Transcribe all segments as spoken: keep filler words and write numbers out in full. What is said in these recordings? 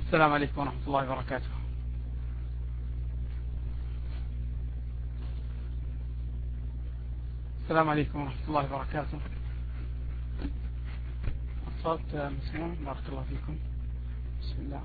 السلام عليكم ورحمة الله وبركاته. السلام عليكم ورحمة الله وبركاته. الصوت مسموع؟ بارك الله فيكم. بسم الله.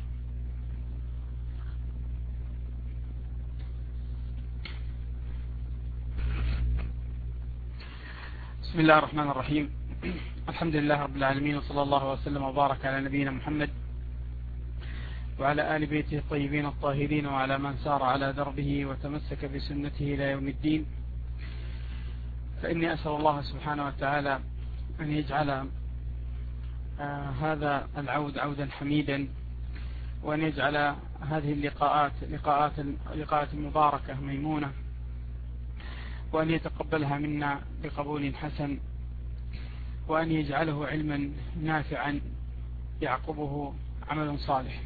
بسم الله الرحمن الرحيم. الحمد لله رب العالمين، وصلى الله وسلم وبارك على نبينا محمد وعلى آل بيته الطيبين الطاهرين وعلى من سار على دربه وتمسك بسنته إلى يوم الدين. فإني أسأل الله سبحانه وتعالى أن يجعل آه هذا العود عودا حميدا، وأن يجعل هذه اللقاءات لقاءات لقاءات مباركة ميمونة، وأن يتقبلها منا بقبول حسن، وأن يجعله علما نافعا يعقبه عمل صالح.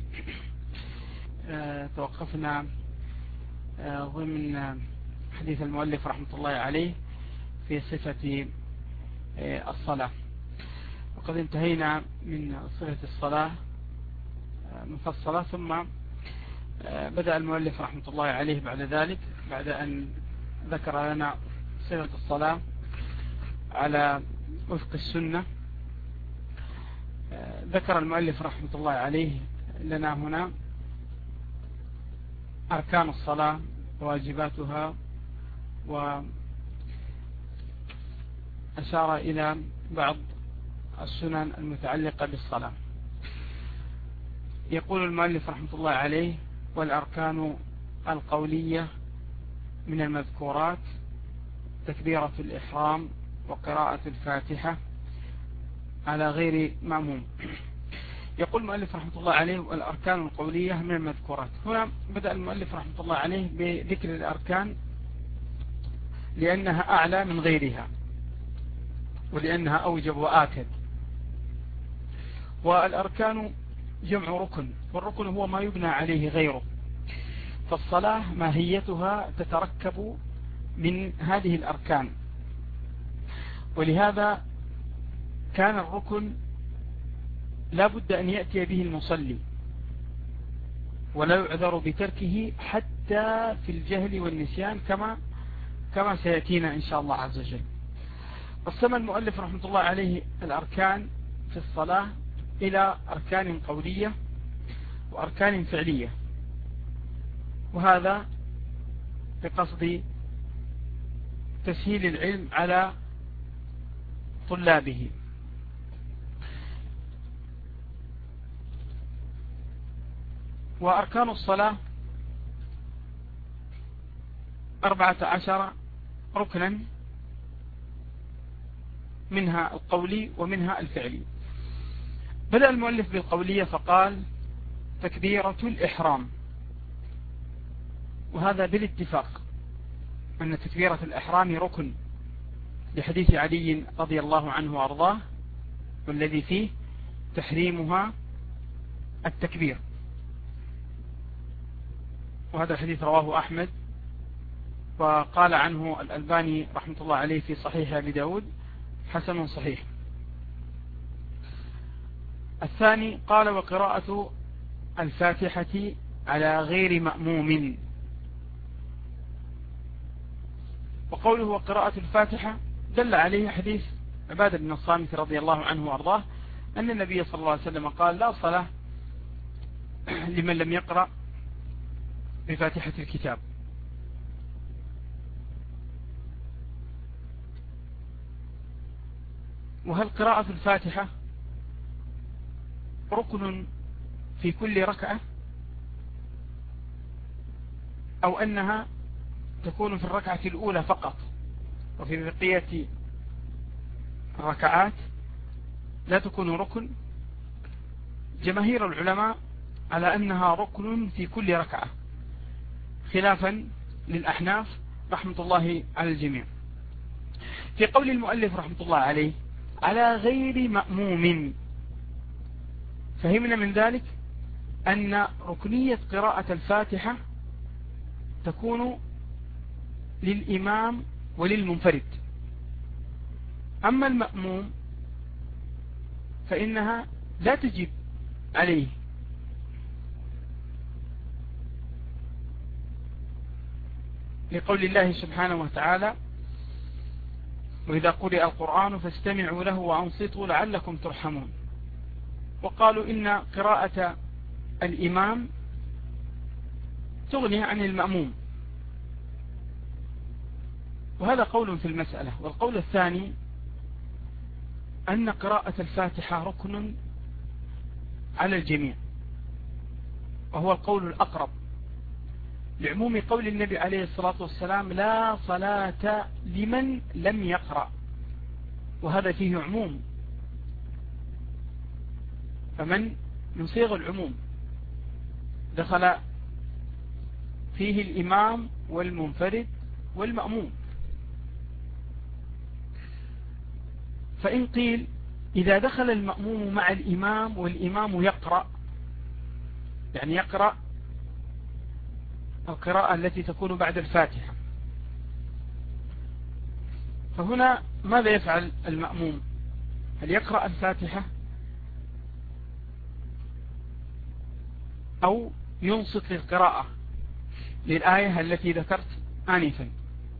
آه توقفنا آه ضمن حديث المؤلف رحمة الله عليه في صفة آه الصلاة، وقد انتهينا من صفة الصلاة آه مفصلة، ثم آه بدأ المؤلف رحمة الله عليه بعد ذلك، بعد أن ذكر لنا صفة الصلاة على وفق السنة. آه ذكر المؤلف رحمة الله عليه لنا هنا أركان الصلاة وواجباتها، وأشار إلى بعض السنن المتعلقة بالصلاة. يقول المؤلف رحمة الله عليه: والأركان القولية من المذكورات تكبيرة الإحرام وقراءة الفاتحة على غير مأموم. يقول المؤلف رحمة الله عليه: والأركان القولية من المذكورات. هنا بدأ المؤلف رحمة الله عليه بذكر الأركان لأنها أعلى من غيرها، ولأنها أوجب وآكد. والأركان جمع ركن، والركن هو ما يبنى عليه غيره، فالصلاة ماهيتها تتركب من هذه الأركان، ولهذا كان الركن لا بد أن يأتي به المصلي، ولا يعذر بتركه حتى في الجهل والنسيان، كما كما سيأتينا إن شاء الله عز وجل. قسم المؤلف رحمة الله عليه الأركان في الصلاة إلى أركان قولية وأركان فعلية، وهذا بقصد تسهيل العلم على طلابه. وأركان الصلاة أربعة عشر ركنا، منها القولي ومنها الفعلي. بدأ المؤلف بالقولية فقال: تكبيرة الإحرام. وهذا بالاتفاق أن تكبيرة الإحرام ركن، لحديث علي رضي الله عنه وأرضاه، والذي فيه تحريمها التكبير. وهذا الحديث رواه أحمد، وقال عنه الألباني رحمة الله عليه في صحيح أبي داود: حسن صحيح. الثاني قال: وقراءة الفاتحة على غير مأموم. وقوله وقراءة الفاتحة دل عليه حديث عبادة بن الصامت رضي الله عنه وأرضاه، أن النبي صلى الله عليه وسلم قال: لا صلاة لمن لم يقرأ بفاتحة الكتاب. وهل قراءة الفاتحة ركن في كل ركعة، أو أنها تكون في الركعة الأولى فقط، وفي بقية الركعات لا تكون ركن؟ جماهير العلماء على أنها ركن في كل ركعة، خلافا للأحناف رحمة الله على الجميع. في قول المؤلف رحمة الله عليه: على غير مأموم، فهمنا من ذلك أن ركنية قراءة الفاتحة تكون للإمام وللمنفرد، أما المأموم فإنها لا تجب عليه، لقول الله سبحانه وتعالى: وإذا قرئ القرآن فاستمعوا له وأنصتوا لعلكم ترحمون. وقالوا إن قراءة الإمام تغني عن المأموم، وهذا قول في المسألة. والقول الثاني أن قراءة الفاتحة ركن على الجميع، وهو القول الأقرب لعموم قول النبي عليه الصلاة والسلام: لا صلاة لمن لم يقرأ، وهذا فيه عموم، فمن يصيغ العموم دخل فيه الإمام والمنفرد والمأموم. فإن قيل إذا دخل المأموم مع الإمام والإمام يقرأ، يعني يقرأ القراءة التي تكون بعد الفاتحة، فهنا ماذا يفعل المأموم؟ هل يقرأ الفاتحة أو ينصت للقراءة للآية التي ذكرت آنفا؟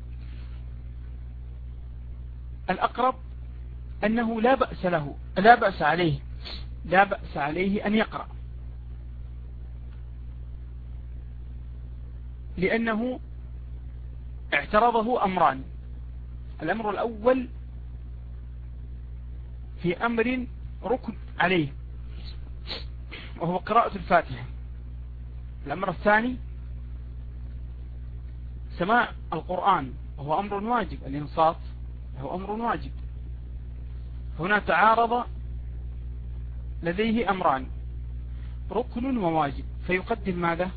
الأقرب أنه لا بأس له لا بأس عليه لا بأس عليه أن يقرأ، لأنه اعترضه أمران. الأمر الأول في أمر ركن عليه وهو قراءة الفاتحة. الأمر الثاني سماع القرآن وهو أمر واجب، الإنصات وهو أمر واجب. هنا تعارض لديه أمران، ركن وواجب، فيقدم ماذا؟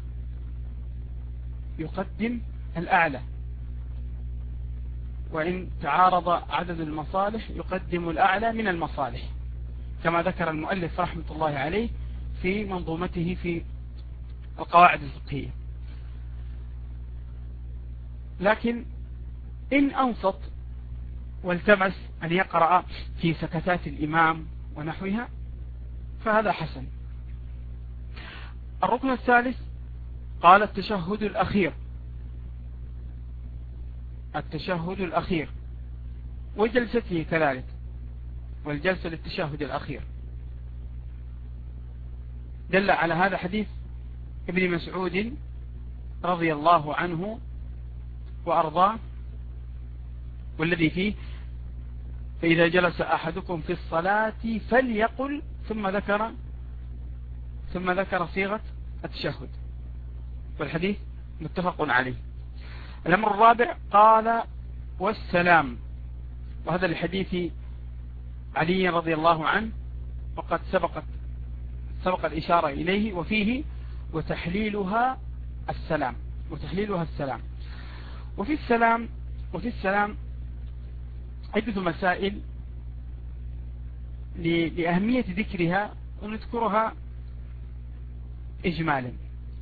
يقدم الأعلى. وإن تعارض عدد المصالح يقدم الأعلى من المصالح، كما ذكر المؤلف رحمة الله عليه في منظومته في القواعد الفقهية. لكن إن أنصت والتمس أن يقرأ في سكتات الإمام ونحوها فهذا حسن. الركن الثالث قال التشهد الأخير التشهد الأخير وجلسته كذلك، والجلسة للتشهد الأخير. دل على هذا حديث ابن مسعود رضي الله عنه وأرضاه، والذي فيه: فإذا جلس أحدكم في الصلاة فليقل، ثم ذكر ثم ذكر صيغة التشهد، والحديث متفق عليه. الأمر الرابع قال والسلام، وهذا الحديث علي رضي الله عنه، وقد سبقت سبق الإشارة إليه، وفيه وتحليلها السلام وتحليلها السلام. وفي السلام وفي السلام عدة مسائل لأهمية ذكرها ونذكرها إجمالا.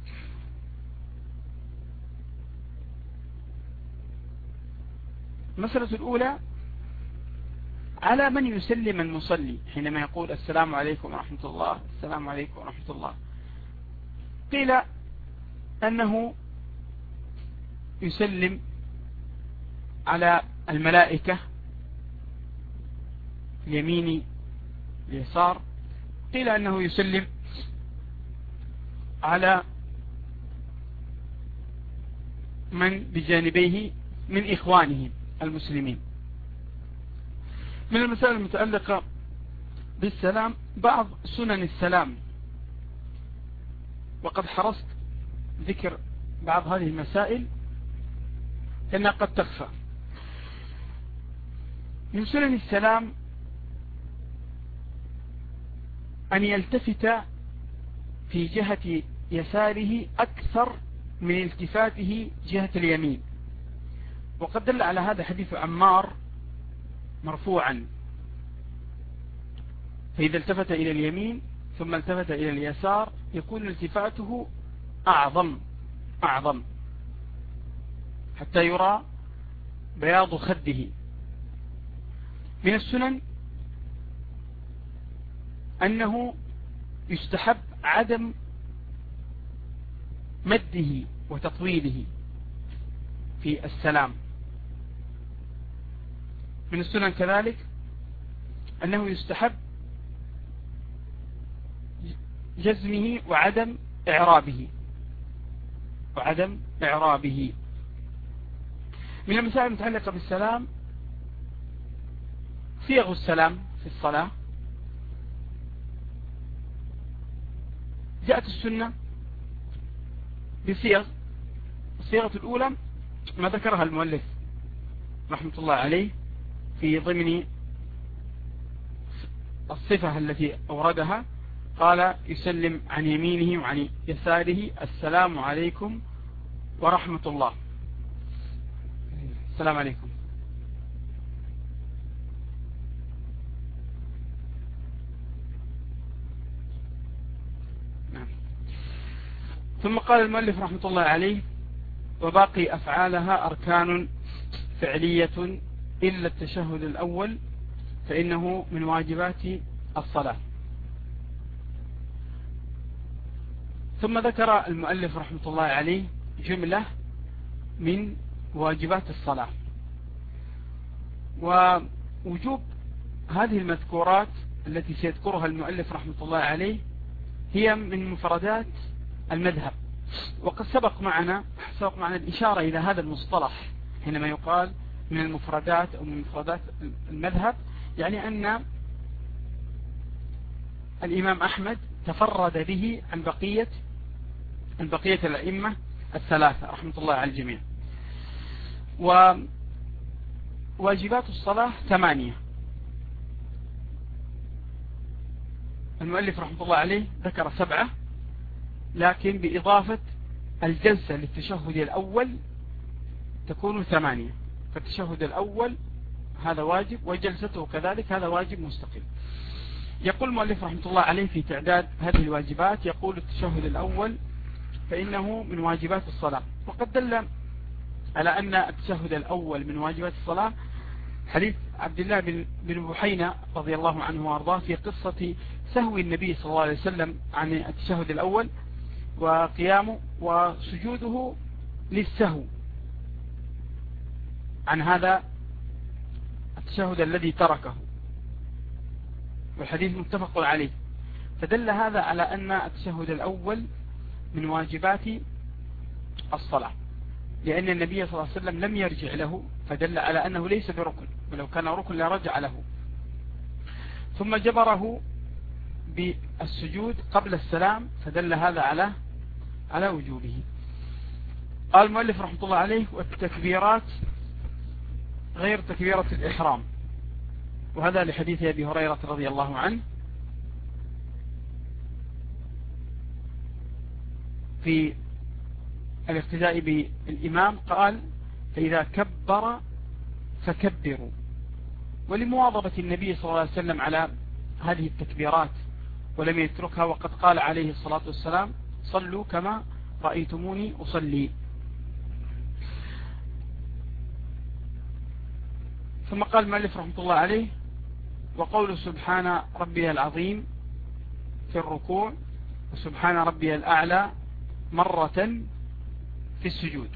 المسألة الأولى: على من يسلم المصلي حينما يقول السلام عليكم ورحمة الله، السلام عليكم ورحمة الله؟ قيل أنه يسلم على الملائكة اليمين اليسار، قيل أنه يسلم على من بجانبيه من إخوانه المسلمين. من المسائل المتعلقة بالسلام بعض سنن السلام، وقد حرصت ذكر بعض هذه المسائل لأنها قد تخفى. من سنن السلام أن يلتفت في جهة يساره أكثر من التفاته جهة اليمين، وقد دل على هذا حديث عمار مرفوعا: فإذا التفت إلى اليمين ثم التفت إلى اليسار يكون التفاته أعظم أعظم حتى يرى بياض خده. من السنن أنه يستحب عدم مده وتطويله، في السلام. من السنن كذلك أنه يستحب جزمه وعدم إعرابه وعدم إعرابه. من المسائل المتعلقة بالسلام صيغ السلام في الصلاة. جاءت السنة بصيغ. الصيغة الأولى ما ذكرها المؤلف رحمة الله عليه في ضمن الصفة التي أوردها، قال يسلم عن يمينه وعن يساره السلام عليكم ورحمة الله. السلام عليكم. نعم. ثم قال المؤلف رحمة الله عليه وباقي أفعالها أركان فعلية إلا التشهد الأول فإنه من واجبات الصلاة. ثم ذكر المؤلف رحمة الله عليه جملة من واجبات الصلاة. ووجوب هذه المذكورات التي سيذكرها المؤلف رحمة الله عليه هي من مفردات المذهب. وقد سبق معنا سبق معنا الإشارة إلى هذا المصطلح حينما يقال من المفردات أو من مفردات المذهب، يعني أن الإمام أحمد تفرد به عن بقية عن بقية الأئمة الثلاثة رحمة الله على الجميع. وواجبات الصلاة ثمانية. المؤلف رحمة الله عليه ذكر سبعة، لكن بإضافة الجلسة للتشهد الأول تكون ثمانية. فالتشهد الأول هذا واجب، وجلسته كذلك هذا واجب مستقل. يقول المؤلف رحمة الله عليه في تعداد هذه الواجبات، يقول التشهد الأول فإنه من واجبات الصلاة. وقد دل على أن التشهد الأول من واجبات الصلاة حديث عبد الله بن بحينة رضي الله عنه وارضاه في قصة سهو النبي صلى الله عليه وسلم عن التشهد الأول وقيامه وسجوده للسهو عن هذا التشهد الذي تركه، والحديث متفق عليه. فدل هذا على أن التشهد الأول من واجبات الصلاة، لأن النبي صلى الله عليه وسلم لم يرجع له، فدل على أنه ليس بركن، ولو كان ركن لرجع له. ثم جبره بالسجود قبل السلام، فدل هذا على على وجوبه. قال المؤلف رحمة الله عليه والتكبيرات غير تكبيرة الإحرام، وهذا لحديث أبي هريرة رضي الله عنه في الاقتداء بالإمام، قال فإذا كبر فكبروا. ولمواظبة النبي صلى الله عليه وسلم على هذه التكبيرات ولم يتركها، وقد قال عليه الصلاة والسلام صلوا كما رأيتموني أصلي. ثم قال المؤلف رحمة الله عليه وقول سبحان ربي العظيم في الركوع وسبحان ربي الأعلى مرة في السجود.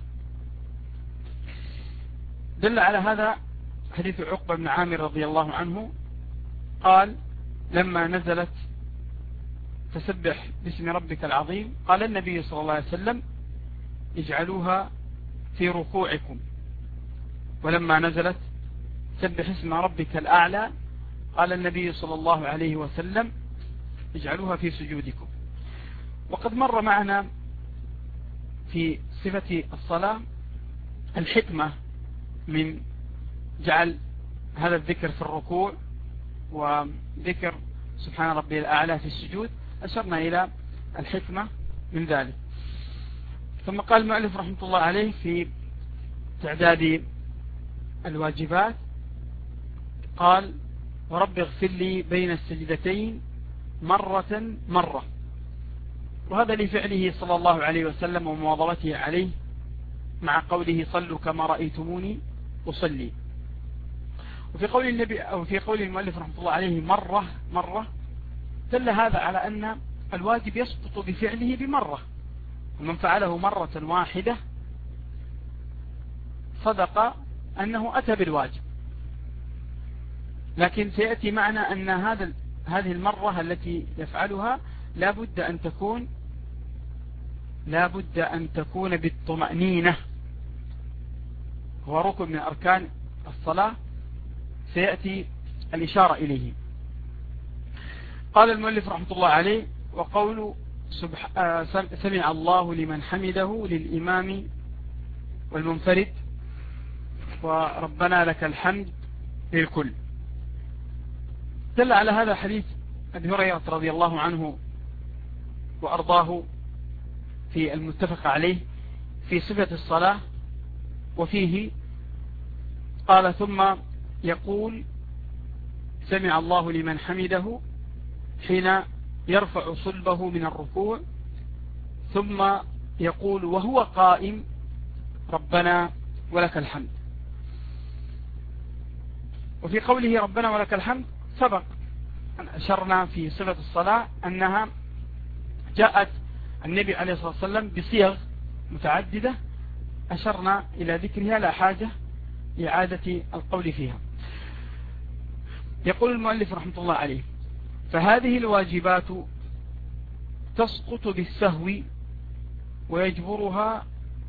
دل على هذا حديث عقبة بن عامر رضي الله عنه قال لما نزلت فسبح باسم ربك العظيم قال النبي صلى الله عليه وسلم اجعلوها في ركوعكم، ولما نزلت سبح اسم ربك الأعلى قال النبي صلى الله عليه وسلم اجعلوها في سجودكم. وقد مر معنا في صفة الصلاة الحكمة من جعل هذا الذكر في الركوع وذكر سبحان ربي الأعلى في السجود، أشرنا إلى الحكمة من ذلك. ثم قال المؤلف رحمة الله عليه في تعداد الواجبات قال ورب اغفر لي بين السجدتين مرة مرة، وهذا لفعله صلى الله عليه وسلم ومواظبته عليه مع قوله صلوا كما رأيتموني أصلي. وفي قول النبي أو في قول المؤلف رحمة الله عليه مرة مرة دل هذا على أن الواجب يسقط بفعله بمرة، ومن فعله مرة واحدة صدق أنه أتى بالواجب، لكن سيأتي معنا أن هذا هذه المرة التي يفعلها لا بد أن تكون لا بد أن تكون بالطمأنينة، هو ركن من أركان الصلاة سيأتي الإشارة إليه. قال المؤلف رحمة الله عليه: وقول سمع الله لمن حمده للإمام والمنفرد، وربنا لك الحمد للكل. دل على هذا حديث أبي هريرة رضي الله عنه وأرضاه في المتفق عليه في صفة الصلاة، وفيه قال: ثم يقول سمع الله لمن حمده حين يرفع صلبه من الركوع، ثم يقول وهو قائم ربنا ولك الحمد. وفي قوله ربنا ولك الحمد سبق أن أشرنا في صفة الصلاة أنها جاءت النبي عليه الصلاة والسلام بصيغ متعددة أشرنا إلى ذكرها، لا حاجة لإعادة القول فيها. يقول المؤلف رحمة الله عليه: فهذه الواجبات تسقط بالسهو ويجبرها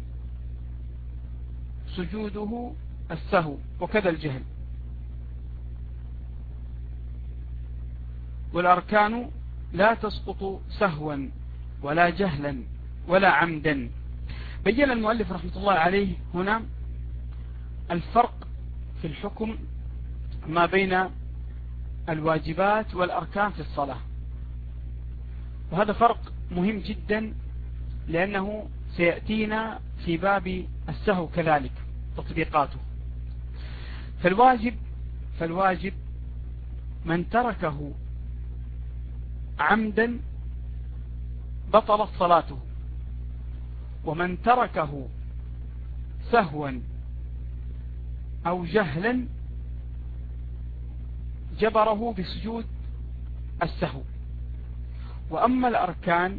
سجوده السهو، وكذا الجهل. والأركان لا تسقط سهوا ولا جهلا ولا عمدا. بين المؤلف رحمة الله عليه هنا الفرق في الحكم ما بين الواجبات والأركان في الصلاة، وهذا فرق مهم جدا لأنه سيأتينا في باب السهو كذلك تطبيقاته. فالواجب فالواجب من تركه عمدا بطلت صلاته، ومن تركه سهوا أو جهلا جبره بسجود السهو. وأما الأركان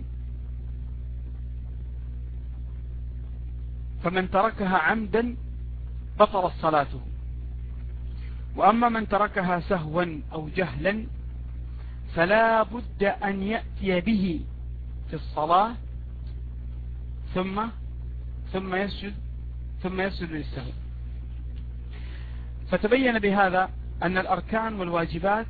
فمن تركها عمدا بطلت صلاته، وأما من تركها سهوا أو جهلا فلا بد أن يأتي به في الصلاة ثم ثم يسجد ثم يسجد للسهو. فتبين بهذا أن الأركان والواجبات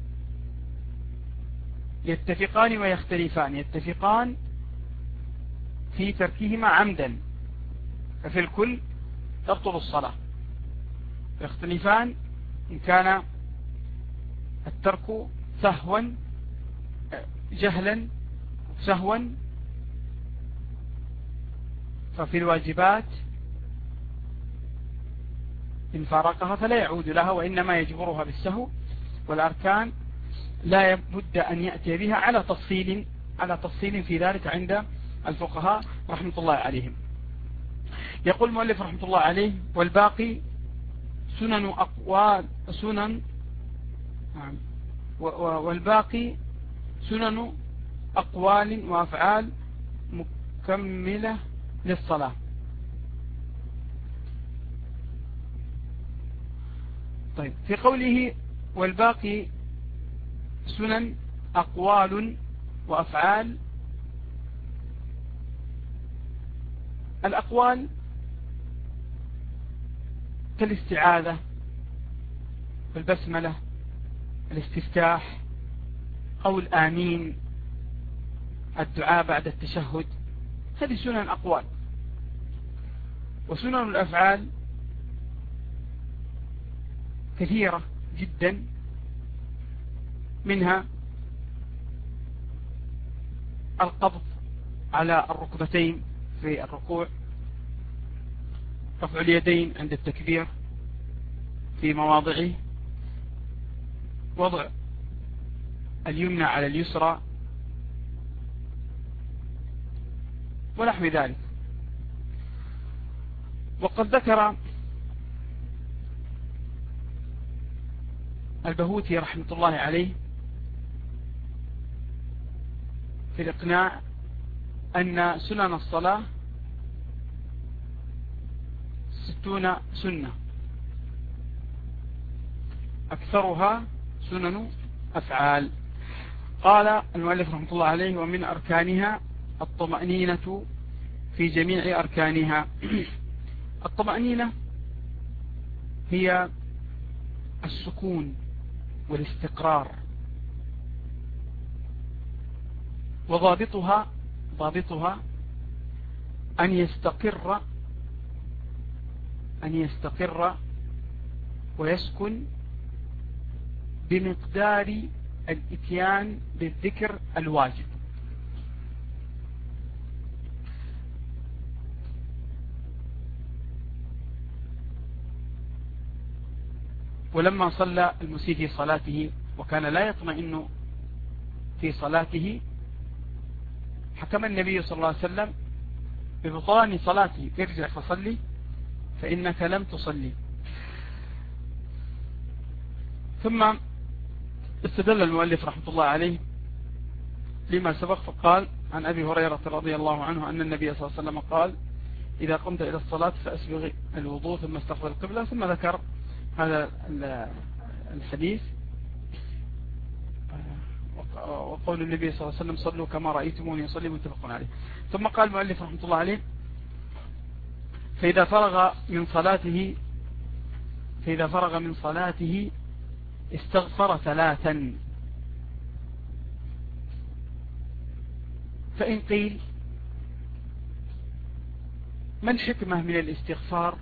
يتفقان ويختلفان. يتفقان في تركهما عمدا ففي الكل تبطل الصلاة، يختلفان إن كان الترك سهوا جهلا سهوا ففي الواجبات إن فارقها فلا يعود لها وإنما يجبرها بالسهو، والأركان لا بد أن يأتي بها على تفصيل على تفصيل في ذلك عند الفقهاء رحمة الله عليهم. يقول المؤلف رحمة الله عليه: والباقي سنن أقوال سنن والباقي سنن أقوال وأفعال مكملة للصلاة. طيب، في قوله والباقي سنن أقوال وأفعال، الأقوال كالاستعاذة والبسملة، الاستفتاح، قول آمين، الدعاء بعد التشهد، هذه سنن أقوال. وسنن الأفعال كثيرة جدا، منها القبض على الركبتين في الركوع، رفع اليدين عند التكبير في مواضعه، وضع اليمنى على اليسرى ونحو ذلك. وقد ذكر البهوتي رحمة الله عليه في الإقناع أن سنن الصلاة ستون سنة، أكثرها سنن أفعال. قال المؤلف رحمة الله عليه: ومن أركانها الطمأنينة في جميع أركانها. الطمأنينة هي السكون والاستقرار، وضابطها ضابطها أن يستقر أن يستقر ويسكن بمقدار الإتيان بالذكر الواجب. ولما صلى المسيء في صلاته وكان لا يطمئن في صلاته، حكم النبي صلى الله عليه وسلم ببطلان صلاته: ارجع فصلي فإنك لم تصلي. ثم استدل المؤلف رحمة الله عليه لما سبق فقال: عن أبي هريرة رضي الله عنه أن النبي صلى الله عليه وسلم قال: إذا قمت إلى الصلاة فأسبغ الوضوء ثم استقبل القبلة. ثم ذكر هذا الحديث وقول النبي صلى الله عليه وسلم: صلوا كما رأيتموني يصلي، متفق عليه. ثم قال المؤلف رحمة الله عليه: فإذا فرغ من صلاته فإذا فرغ من صلاته استغفر ثلاثا. فإن قيل: ما الحكمة من الاستغفار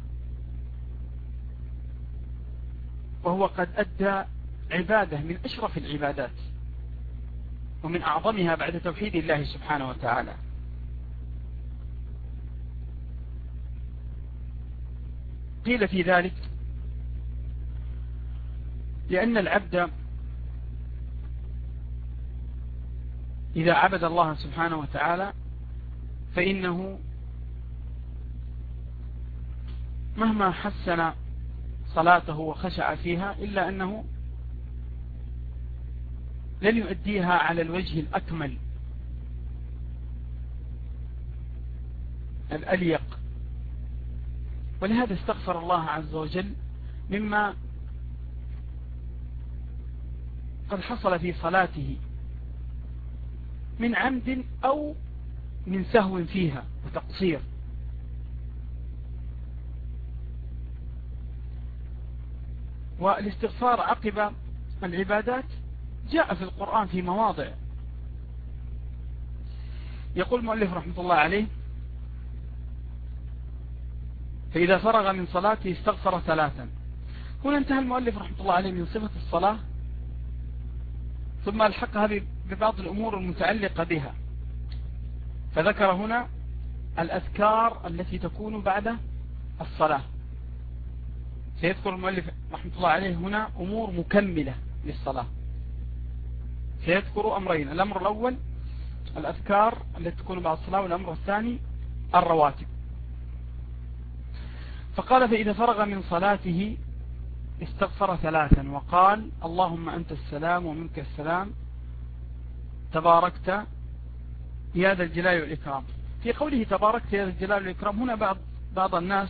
وهو قد أدى عبادة من أشرف العبادات ومن أعظمها بعد توحيد الله سبحانه وتعالى؟ قيل في ذلك: لأن العبد إذا عبد الله سبحانه وتعالى فإنه مهما حسن صلاته وخشع فيها إلا أنه لن يؤديها على الوجه الأكمل الأليق. ولهذا استغفر الله عز وجل مما قد حصل في صلاته من عمد أو من سهو فيها وتقصير. والاستغفار عقب العبادات جاء في القرآن في مواضع. يقول المؤلف رحمة الله عليه: فإذا فرغ من صلاته استغفر ثلاثا. هنا انتهى المؤلف رحمة الله عليه من صفة الصلاة، ثم الحقها ببعض الأمور المتعلقة بها، فذكر هنا الأذكار التي تكون بعد الصلاة. سيذكر المؤلف رحمة الله عليه هنا أمور مكملة للصلاة. سيذكر أمرين: الأمر الأول الأذكار التي تكون بعد الصلاة، والأمر الثاني الرواتب. فقال: فإذا فرغ من صلاته استغفر ثلاثا وقال: اللهم أنت السلام ومنك السلام تباركت يا ذا الجلال والإكرام. في قوله تباركت يا ذا الجلال والإكرام هنا بعض بعض الناس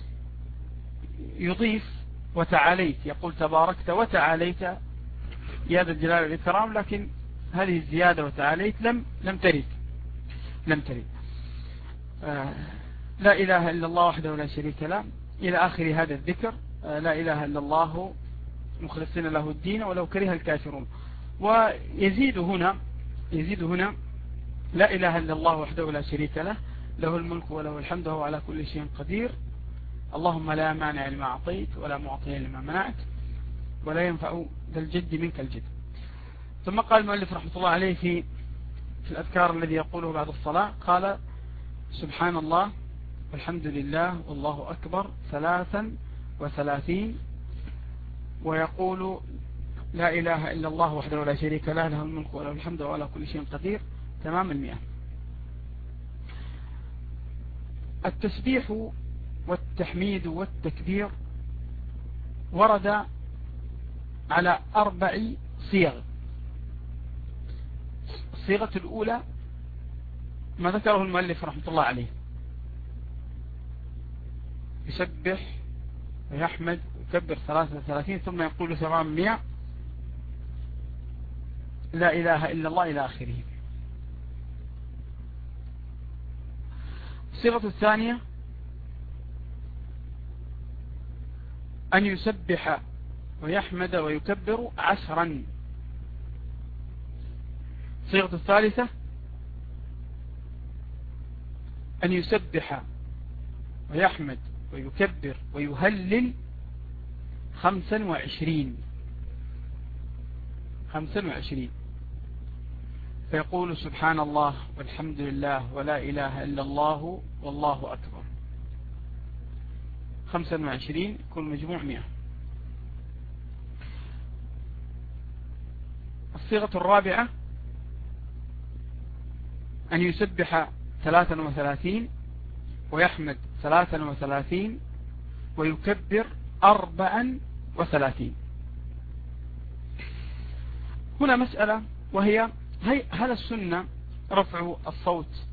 يضيف وتعاليت، يقول تباركت وتعاليت يا ذا الجلال والإكرام، لكن هذه الزيادة وتعاليت لم لم ترد لم ترد آه لا إله إلا الله وحده لا شريك له إلى آخر هذا الذكر. آه لا إله إلا الله مخلصين له الدين ولو كره الكافرون. ويزيد هنا يزيد هنا لا إله إلا الله وحده لا شريك له له الملك وله الحمد وهو على كل شيء قدير. اللهم لا مانع لما أعطيت ولا معطي لما منعت ولا ينفع ذا الجد منك الجد. ثم قال المؤلف رحمة الله عليه في في الأذكار الذي يقوله بعد الصلاة، قال: سبحان الله والحمد لله والله أكبر ثلاثا وثلاثين، ويقول لا إله إلا الله وحده لا شريك له له الملك وله الحمد وهو على كل شيء قدير تمام المئة. التسبيح والتحميد والتكبير ورد على أربع صيغ. الصيغة الأولى ما ذكره المؤلف رحمة الله عليه، يسبح ويحمد ويكبر ثلاثة وثلاثين ثم يقول ثمانمائة لا إله إلا الله إلى آخره. الصيغة الثانية أن يسبح ويحمد ويكبر عشرا. الصيغة الثالثة أن يسبح ويحمد ويكبر ويهلل خمسا وعشرين خمسا وعشرين فيقول سبحان الله والحمد لله ولا إله إلا الله والله أكبر. خمسا وعشرين يكون مجموع مئة. الصيغة الرابعة أن يسبح ثلاثا وثلاثين ويحمد ثلاثا وثلاثين ويكبر أربعا وثلاثين. هنا مسألة وهي هل السنة رفع الصوت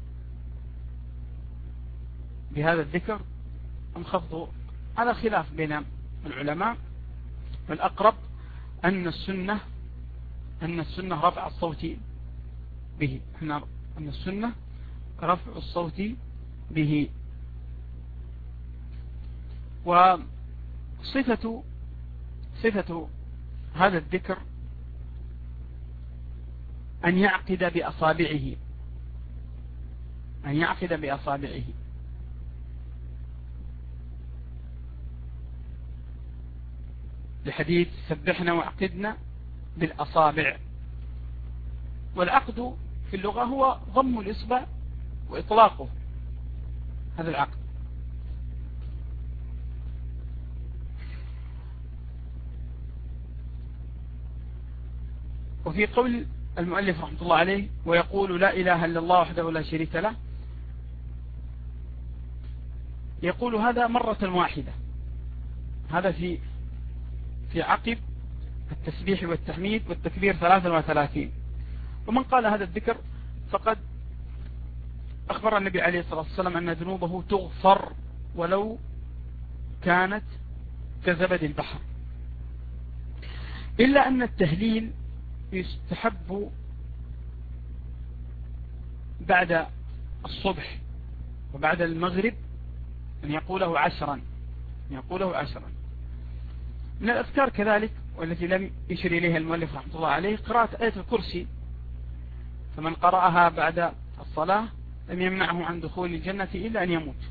بهذا الذكر أم خفضه؟ على خلاف بين العلماء، والأقرب أن السنة أن السنة رفع الصوت به أن السنة رفع الصوت به. وصفة صفة هذا الذكر أن يعقد بأصابعه أن يعقد بأصابعه لحديث سبحنا وعقدنا بالأصابع. والعقد في اللغة هو ضم الإصبع وإطلاقه، هذا العقد. وفي قول المؤلف رحمة الله عليه ويقول لا إله إلا الله وحده لا شريك له، يقول هذا مرة واحدة، هذا في في عقب التسبيح والتحميد والتكبير ثلاثا وثلاثين. ومن قال هذا الذكر فقد أخبر النبي عليه الصلاة والسلام أن ذنوبه تغفر ولو كانت كزبد البحر، إلا أن التهليل يستحب بعد الصبح وبعد المغرب أن يقوله عشرا أن يقوله عشرا. من الأذكار كذلك والتي لم يشر إليها المؤلف رحمه الله عليه قراءة آية الكرسي، فمن قرأها بعد الصلاة لم يمنعه عن دخول الجنة إلا أن يموت.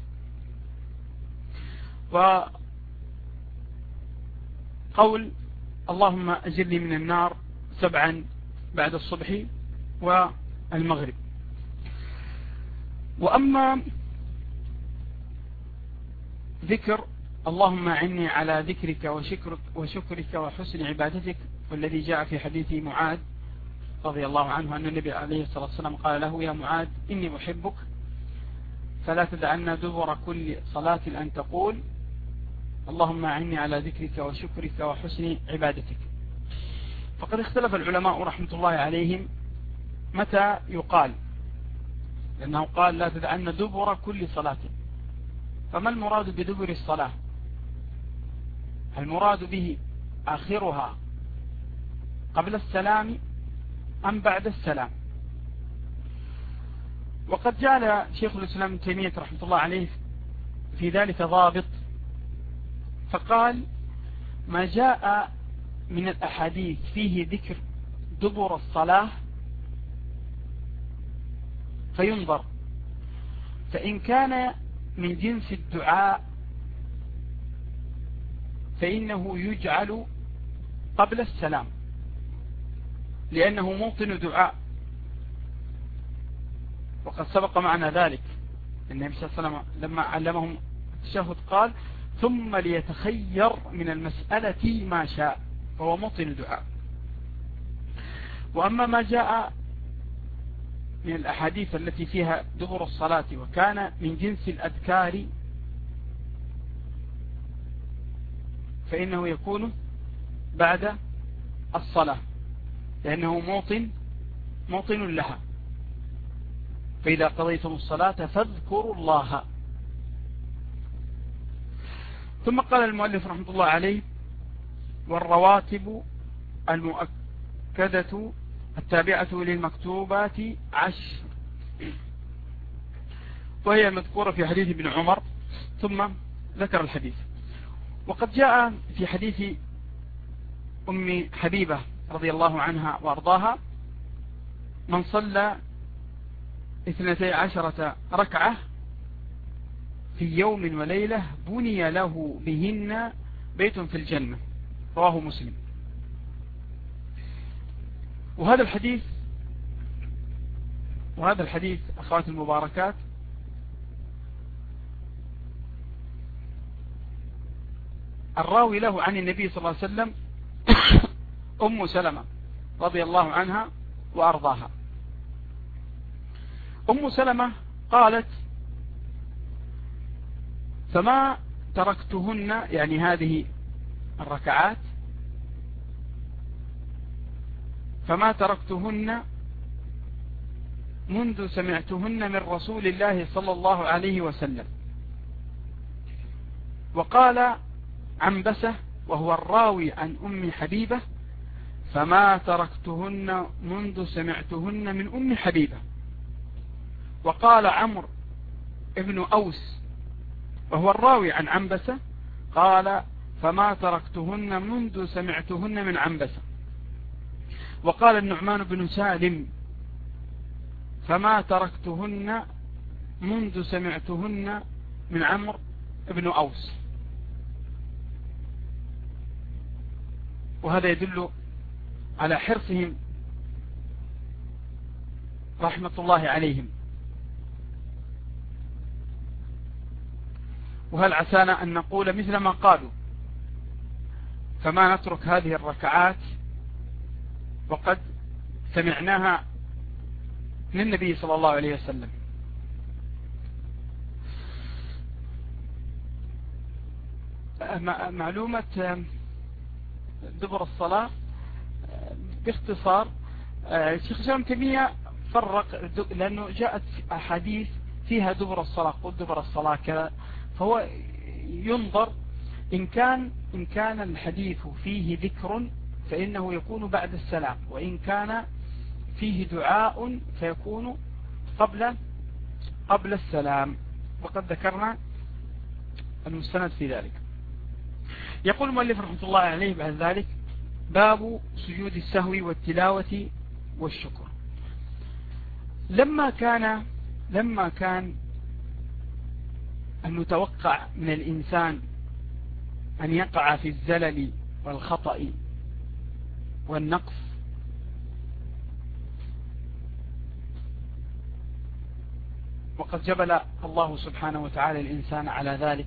وقول اللهم أجرني من النار سبعا بعد الصبح والمغرب. وأما ذكر اللهم أعني على ذكرك وشكرك, وشكرك وحسن عبادتك، والذي جاء في حديث معاذ رضي الله عنه أن النبي عليه الصلاة والسلام قال له يا معاذ إني أحبك فلا تدعنا دبر كل صلاة أن تقول اللهم أعني على ذكرك وشكرك وحسن عبادتك. فقد اختلف العلماء رحمة الله عليهم متى يقال، لأنه قال لا تدعنا دبر كل صلاة، فما المراد بدبر الصلاة؟ المراد به آخرها قبل السلام أم بعد السلام؟ وقد جعل شيخ الإسلام ابن تيمية رحمة الله عليه في ذلك ضابط، فقال ما جاء من الأحاديث فيه ذكر دبر الصلاة فينظر، فإن كان من جنس الدعاء فإنه يجعل قبل السلام لأنه موطن دعاء. وقد سبق معنا ذلك النبي صلى الله عليه وسلم لما علمهم التشهد قال ثم ليتخير من المسألة ما شاء، وهو موطن دعاء. وأما ما جاء من الأحاديث التي فيها دبر الصلاة وكان من جنس الأذكار فإنه يكون بعد الصلاة لأنه موطن موطن لها. فإذا قضيتم الصلاة فاذكروا الله. ثم قال المؤلف رحمة الله عليه: والرواتب المؤكدة التابعة للمكتوبات عشر، وهي مذكورة في حديث ابن عمر. ثم ذكر الحديث. وقد جاء في حديث أم حبيبة رضي الله عنها وأرضاها: من صلى اثنتي عشرة ركعة في يوم وليلة بني له بهن بيت في الجنة. رواه مسلم. وهذا الحديث وهذا الحديث أخوات المباركات الراوي له عن النبي صلى الله عليه وسلم أم سلمة رضي الله عنها وأرضاها. أم سلمة قالت: فما تركتهن، يعني هذه الركعات، فما تركتهن منذ سمعتهن من رسول الله صلى الله عليه وسلم. وقال عنبسة وهو الراوي عن أم حبيبة: فما تركتهن منذ سمعتهن من أم حبيبة. وقال عمرو ابن أوس وهو الراوي عن عنبسة: قال: فما تركتهن منذ سمعتهن من عنبسة. وقال النعمان بن سالم: فما تركتهن منذ سمعتهن من عمرو بن أوس. وهذا يدل على حرصهم رحمة الله عليهم. وهل عسانا أن نقول مثل ما قالوا، فما نترك هذه الركعات وقد سمعناها من النبي صلى الله عليه وسلم. معلومة دبر الصلاة باختصار: الشيخ الإسلام ابن تيمية فرق، لأنه جاءت أحاديث فيها دبر الصلاة، قل دبر الصلاة كذا، فهو ينظر إن كان إن كان الحديث فيه ذكر فإنه يكون بعد السلام، وإن كان فيه دعاء فيكون قبل قبل السلام، وقد ذكرنا المستند في ذلك. يقول المؤلف رحمة الله عليه بعد ذلك: باب سجود السهو والتلاوة والشكر. لما كان لما كان المتوقع من الإنسان أن يقع في الزلل والخطأ والنقص، وقد جبل الله سبحانه وتعالى الإنسان على ذلك،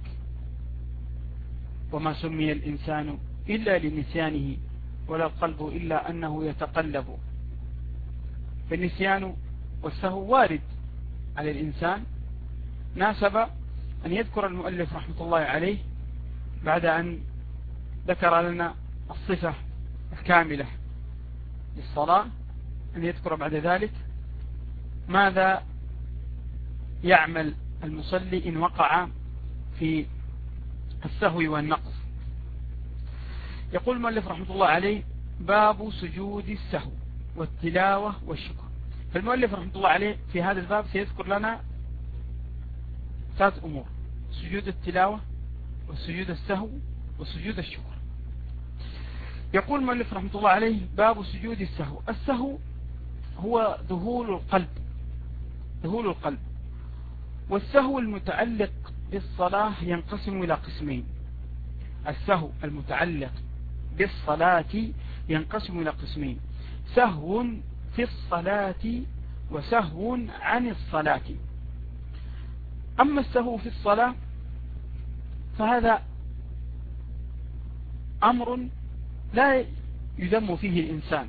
وما سمي الإنسان إلا لنسيانه ولا القلب إلا أنه يتقلب. فالنسيان والسهو وارد على الإنسان. ناسب أن يذكر المؤلف رحمة الله عليه بعد أن ذكر لنا الصفة الكاملة للصلاة، أن يذكر بعد ذلك ماذا يعمل المصلي إن وقع في السهو والنقص. يقول المؤلف رحمة الله عليه: باب سجود السهو والتلاوة والشكر. فالمؤلف رحمة الله عليه في هذا الباب سيذكر لنا ثلاث أمور: سجود التلاوة وسجود السهو وسجود الشكر. يقول المؤلف رحمة الله عليه: باب سجود السهو. السهو هو ذهول القلب ذهول القلب والسهو المتعلق بالصلاة ينقسم إلى قسمين. السهو المتعلق بالصلاة ينقسم إلى قسمين: سهو في الصلاة وسهو عن الصلاة. أما السهو في الصلاة فهذا أمر لا يذم فيه الإنسان،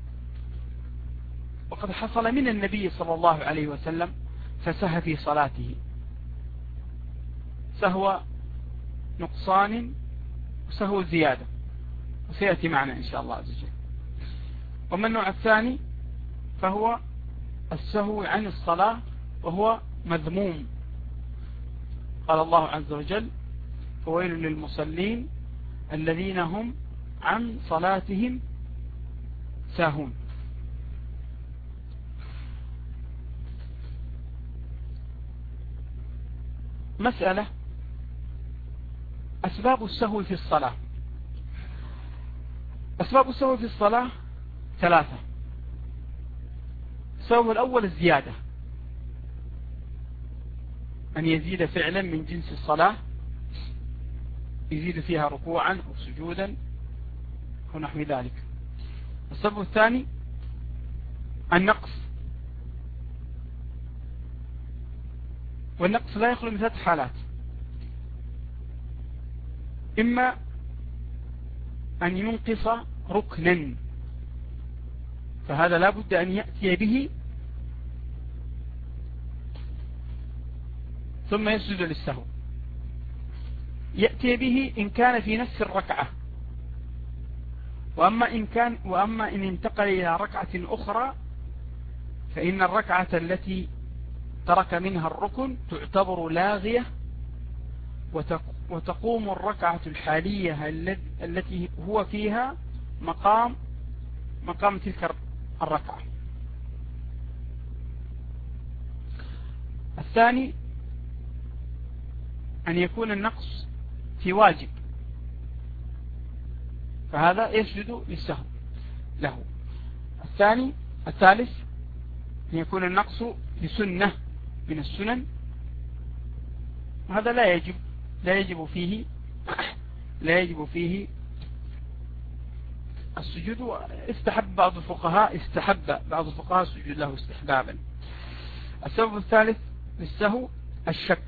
وقد حصل من النبي صلى الله عليه وسلم فسهى في صلاته سهو نقصان وسهو زيادة، وسيأتي معنا إن شاء الله عز وجل. ومن النوع الثاني فهو السهو عن الصلاة، وهو مذموم. قال الله عز وجل: فويل للمصلين الذين هم عن صلاتهم ساهون. مسألة: أسباب السهو في الصلاة. أسباب السهو في الصلاة ثلاثة. السبب الأول الزيادة، أن يزيد فعلا من جنس الصلاة، يزيد فيها ركوعا أو سجودا أو نحو ذلك. السبب الثاني النقص، والنقص لا يخلو من ثلاث حالات: إما أن ينقص ركنا، فهذا لا بد أن يأتي به ثم يسجد للسهو. يأتي به إن كان في نفس الركعة، وأما إن كان وأما إن انتقل إلى ركعة أخرى فإن الركعة التي ترك منها الركن تعتبر لاغية، وتقوم الركعة الحالية التي هو فيها مقام مقام تلك الركعة. الثاني أن يكون النقص في واجب، فهذا يسجد للسهو له. الثاني الثالث أن يكون النقص في سنة من السنن، وهذا لا يجب لا يجب فيه لا يجب فيه السجود. استحب بعض الفقهاء استحب بعض الفقهاء السجود له استحبابا. السبب الثالث للسهو الشك،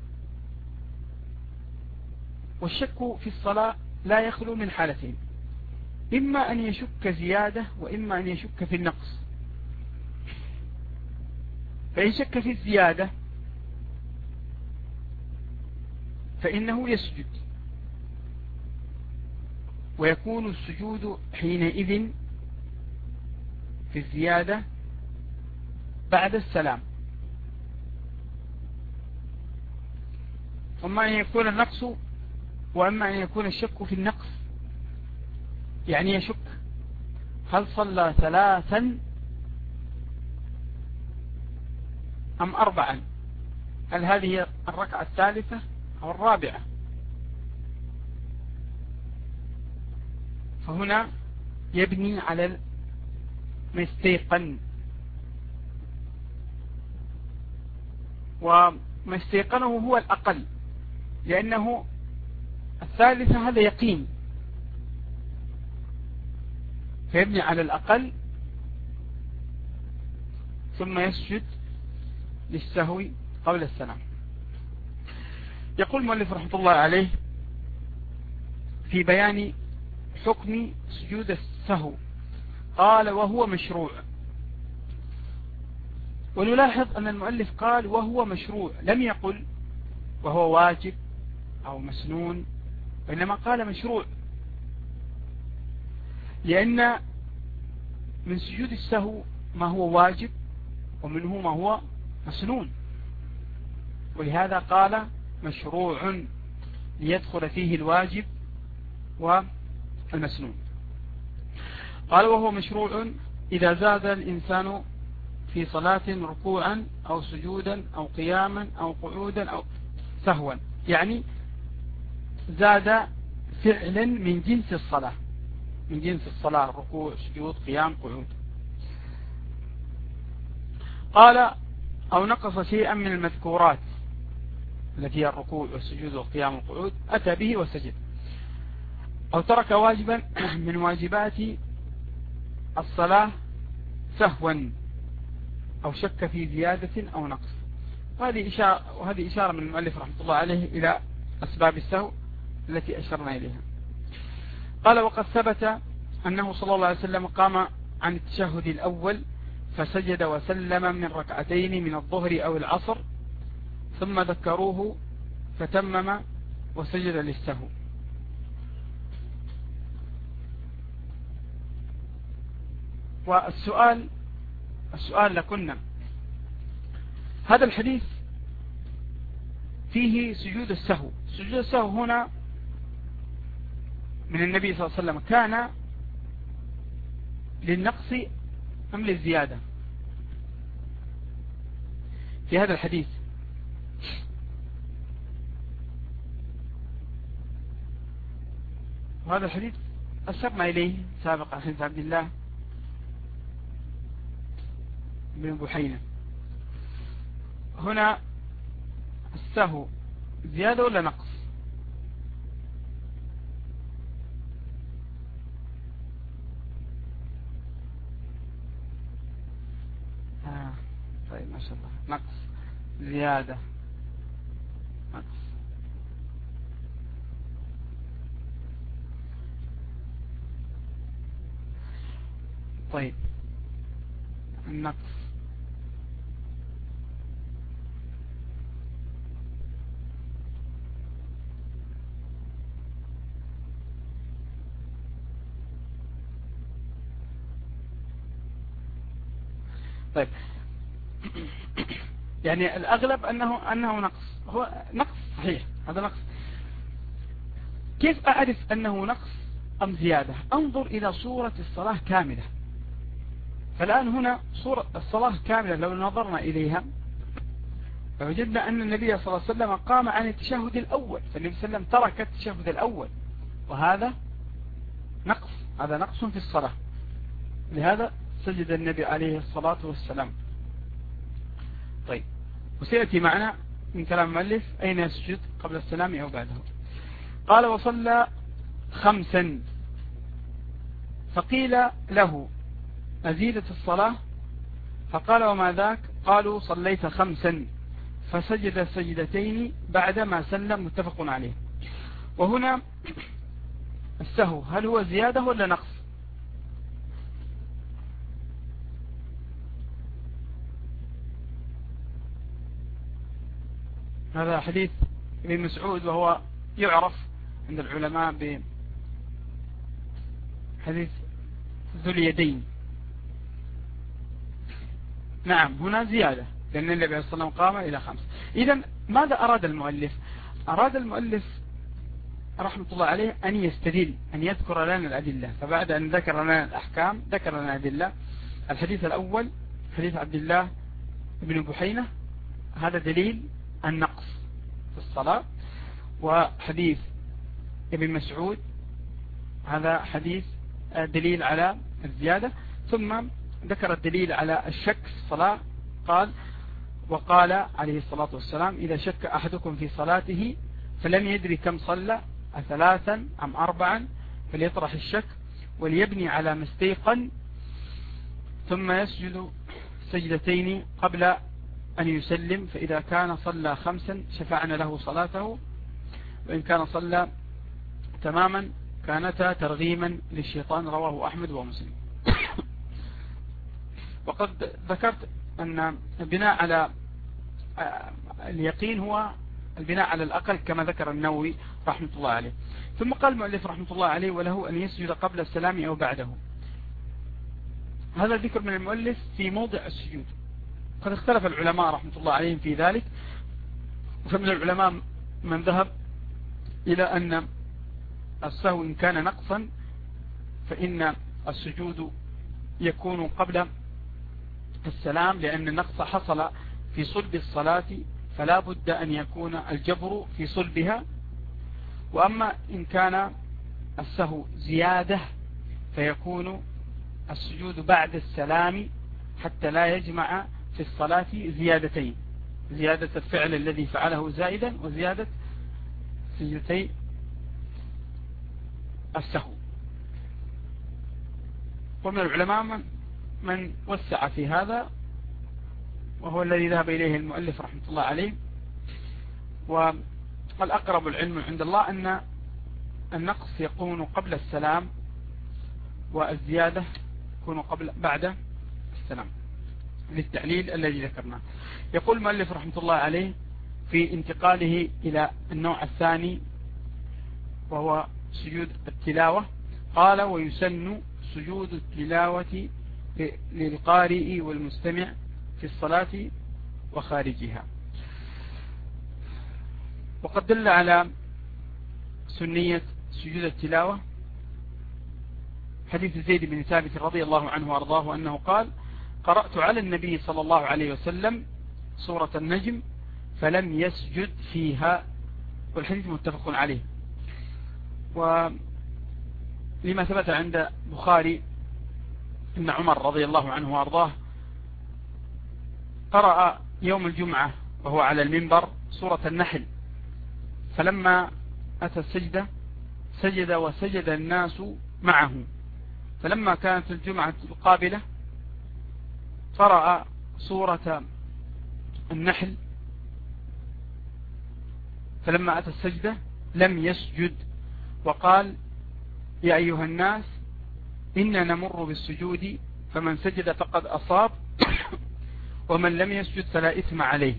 والشك في الصلاة لا يخلو من حالتين: إما أن يشك زيادة، وإما أن يشك في النقص. فإن شك في الزيادة فإنه يسجد، ويكون السجود حينئذ في الزيادة بعد السلام. أما أن يكون النقص وأما أن يكون الشك في النقص، يعني يشك هل صلى ثلاثا أم أربعا، هل هذه الركعة الثالثة أو الرابعة. فهنا يبني على ما استيقن، وما استيقنه هو الأقل، لأنه الثالثة هذا يقين، فيبني على الأقل ثم يسجد للسهو قبل السلام. يقول المؤلف رحمة الله عليه في بيان حكم سجود السهو، قال: وهو مشروع. ونلاحظ أن المؤلف قال وهو مشروع، لم يقل وهو واجب أو مسنون، وإنما قال مشروع، لأن من سجود السهو ما هو واجب ومنه ما هو مسنون، ولهذا قال مشروع ليدخل فيه الواجب والمسنون. قال: وهو مشروع إذا زاد الإنسان في صلاة ركوعا أو سجودا أو قياما أو قعودا أو سهوا، يعني زاد فعلا من جنس الصلاة، من جنس الصلاة: ركوع، سجود، قيام، قعود. قال: أو نقص شيئا من المذكورات التي هي الركوع والسجود والقيام والقعود أتى به وسجد، أو ترك واجبا من واجبات الصلاة سهوا، أو شك في زيادة أو نقص. وهذه إشارة, وهذه إشارة من المؤلف رحمة الله عليه إلى أسباب السهو التي أشرنا إليها. قال: وقد ثبت أنه صلى الله عليه وسلم قام عن التشهد الأول فسجد وسلم من ركعتين من الظهر أو العصر، ثم ذكروه فتمم وسجد للسهو. والسؤال السؤال لكنا: هذا الحديث فيه سجود السهو. سجود السهو هنا من النبي صلى الله عليه وسلم كان للنقص أم للزيادة؟ في هذا الحديث وهذا الحديث أشرنا إليه سابقا، حديث عبد الله بن بحينة. هنا السهو زيادة ولا نقص؟ آه. طيب ما شاء الله، نقص زيادة نقص. طيب النقص طيب يعني الأغلب أنه أنه نقص، هو نقص صحيح، هذا نقص. كيف أعرف أنه نقص أم زيادة؟ أنظر إلى صورة الصلاة كاملة. فالآن هنا صورة الصلاة كاملة لو نظرنا إليها فوجدنا أن النبي صلى الله عليه وسلم قام عن التشهد الأول، فالنبي صلى الله عليه وسلم ترك التشهد الأول، وهذا نقص، هذا نقص في الصلاة. لهذا سجد النبي عليه الصلاة والسلام. طيب وسيأتي معنا من كلام المؤلف أين يسجد قبل السلام أو بعده. قال وصلى خمسا، فقيل له أزيدت الصلاة؟ فقال وما ذاك؟ قالوا صليت خمسا، فسجد سجدتين بعدما سلم، متفق عليه. وهنا السهو هل هو زيادة ولا نقص؟ هذا حديث ابن مسعود، وهو يعرف عند العلماء بحديث ذو اليدين. نعم هنا زيادة لأن النبي صلى الله عليه وسلم قام إلى خمس. إذن ماذا أراد المؤلف؟ أراد المؤلف رحمة الله عليه أن يستدل، أن يذكر لنا الأدلة. فبعد أن ذكر لنا الأحكام ذكر لنا الأدلة. الحديث الأول حديث عبد الله بن بحينة، هذا دليل النقص في الصلاة. وحديث ابن مسعود هذا حديث دليل على الزيادة. ثم ذكر الدليل على الشك في الصلاة، قال وقال عليه الصلاة والسلام إذا شك أحدكم في صلاته فلم يدري كم صلى أثلاثا أم أربعا فليطرح الشك وليبني على ما استيقن، ثم يسجد سجدتين قبل أن يسلم، فإذا كان صلى خمسا شفعنا له صلاته، وإن كان صلى تماما كانتا ترغيما للشيطان. رواه أحمد ومسلم. وقد ذكرت أن البناء على اليقين هو البناء على الأقل كما ذكر النووي رحمة الله عليه. ثم قال المؤلف رحمة الله عليه وله أن يسجد قبل السلام أو بعده. هذا ذكر من المؤلف في موضع السجود. قد اختلف العلماء رحمة الله عليهم في ذلك، فمن العلماء من ذهب إلى أن السهو إن كان نقصا فإن السجود يكون قبل السلام، لأن النقص حصل في صلب الصلاة فلا بد أن يكون الجبر في صلبها. وأما إن كان السهو زيادة فيكون السجود بعد السلام حتى لا يجمع في الصلاة زيادتين، زيادة الفعل الذي فعله زائدا وزيادة سجدتي السهو. ومن العلماء من, من وسع في هذا، وهو الذي ذهب إليه المؤلف رحمة الله عليه. والأقرب العلم عند الله أن النقص يكون قبل السلام والزيادة يكون قبل بعد السلام للتعليل الذي ذكرناه. يقول المؤلف رحمة الله عليه في انتقاله إلى النوع الثاني وهو سجود التلاوة، قال ويسن سجود التلاوة للقارئ والمستمع في الصلاة وخارجها. وقد دل على سنية سجود التلاوة حديث زيد بن ثابت رضي الله عنه وأرضاه أنه قال: قرأت على النبي صلى الله عليه وسلم سورة النجم فلم يسجد فيها، والحديث متفق عليه. ولما ثبت عند بخاري أن عمر رضي الله عنه وأرضاه قرأ يوم الجمعة وهو على المنبر سورة النحل، فلما أتى السجدة سجد وسجد الناس معه، فلما كانت الجمعة القابلة قرأ سورة النحل، فلما أتى السجدة لم يسجد وقال: يا أيها الناس إنا نمر بالسجود فمن سجد فقد أصاب ومن لم يسجد فلا إثم عليه.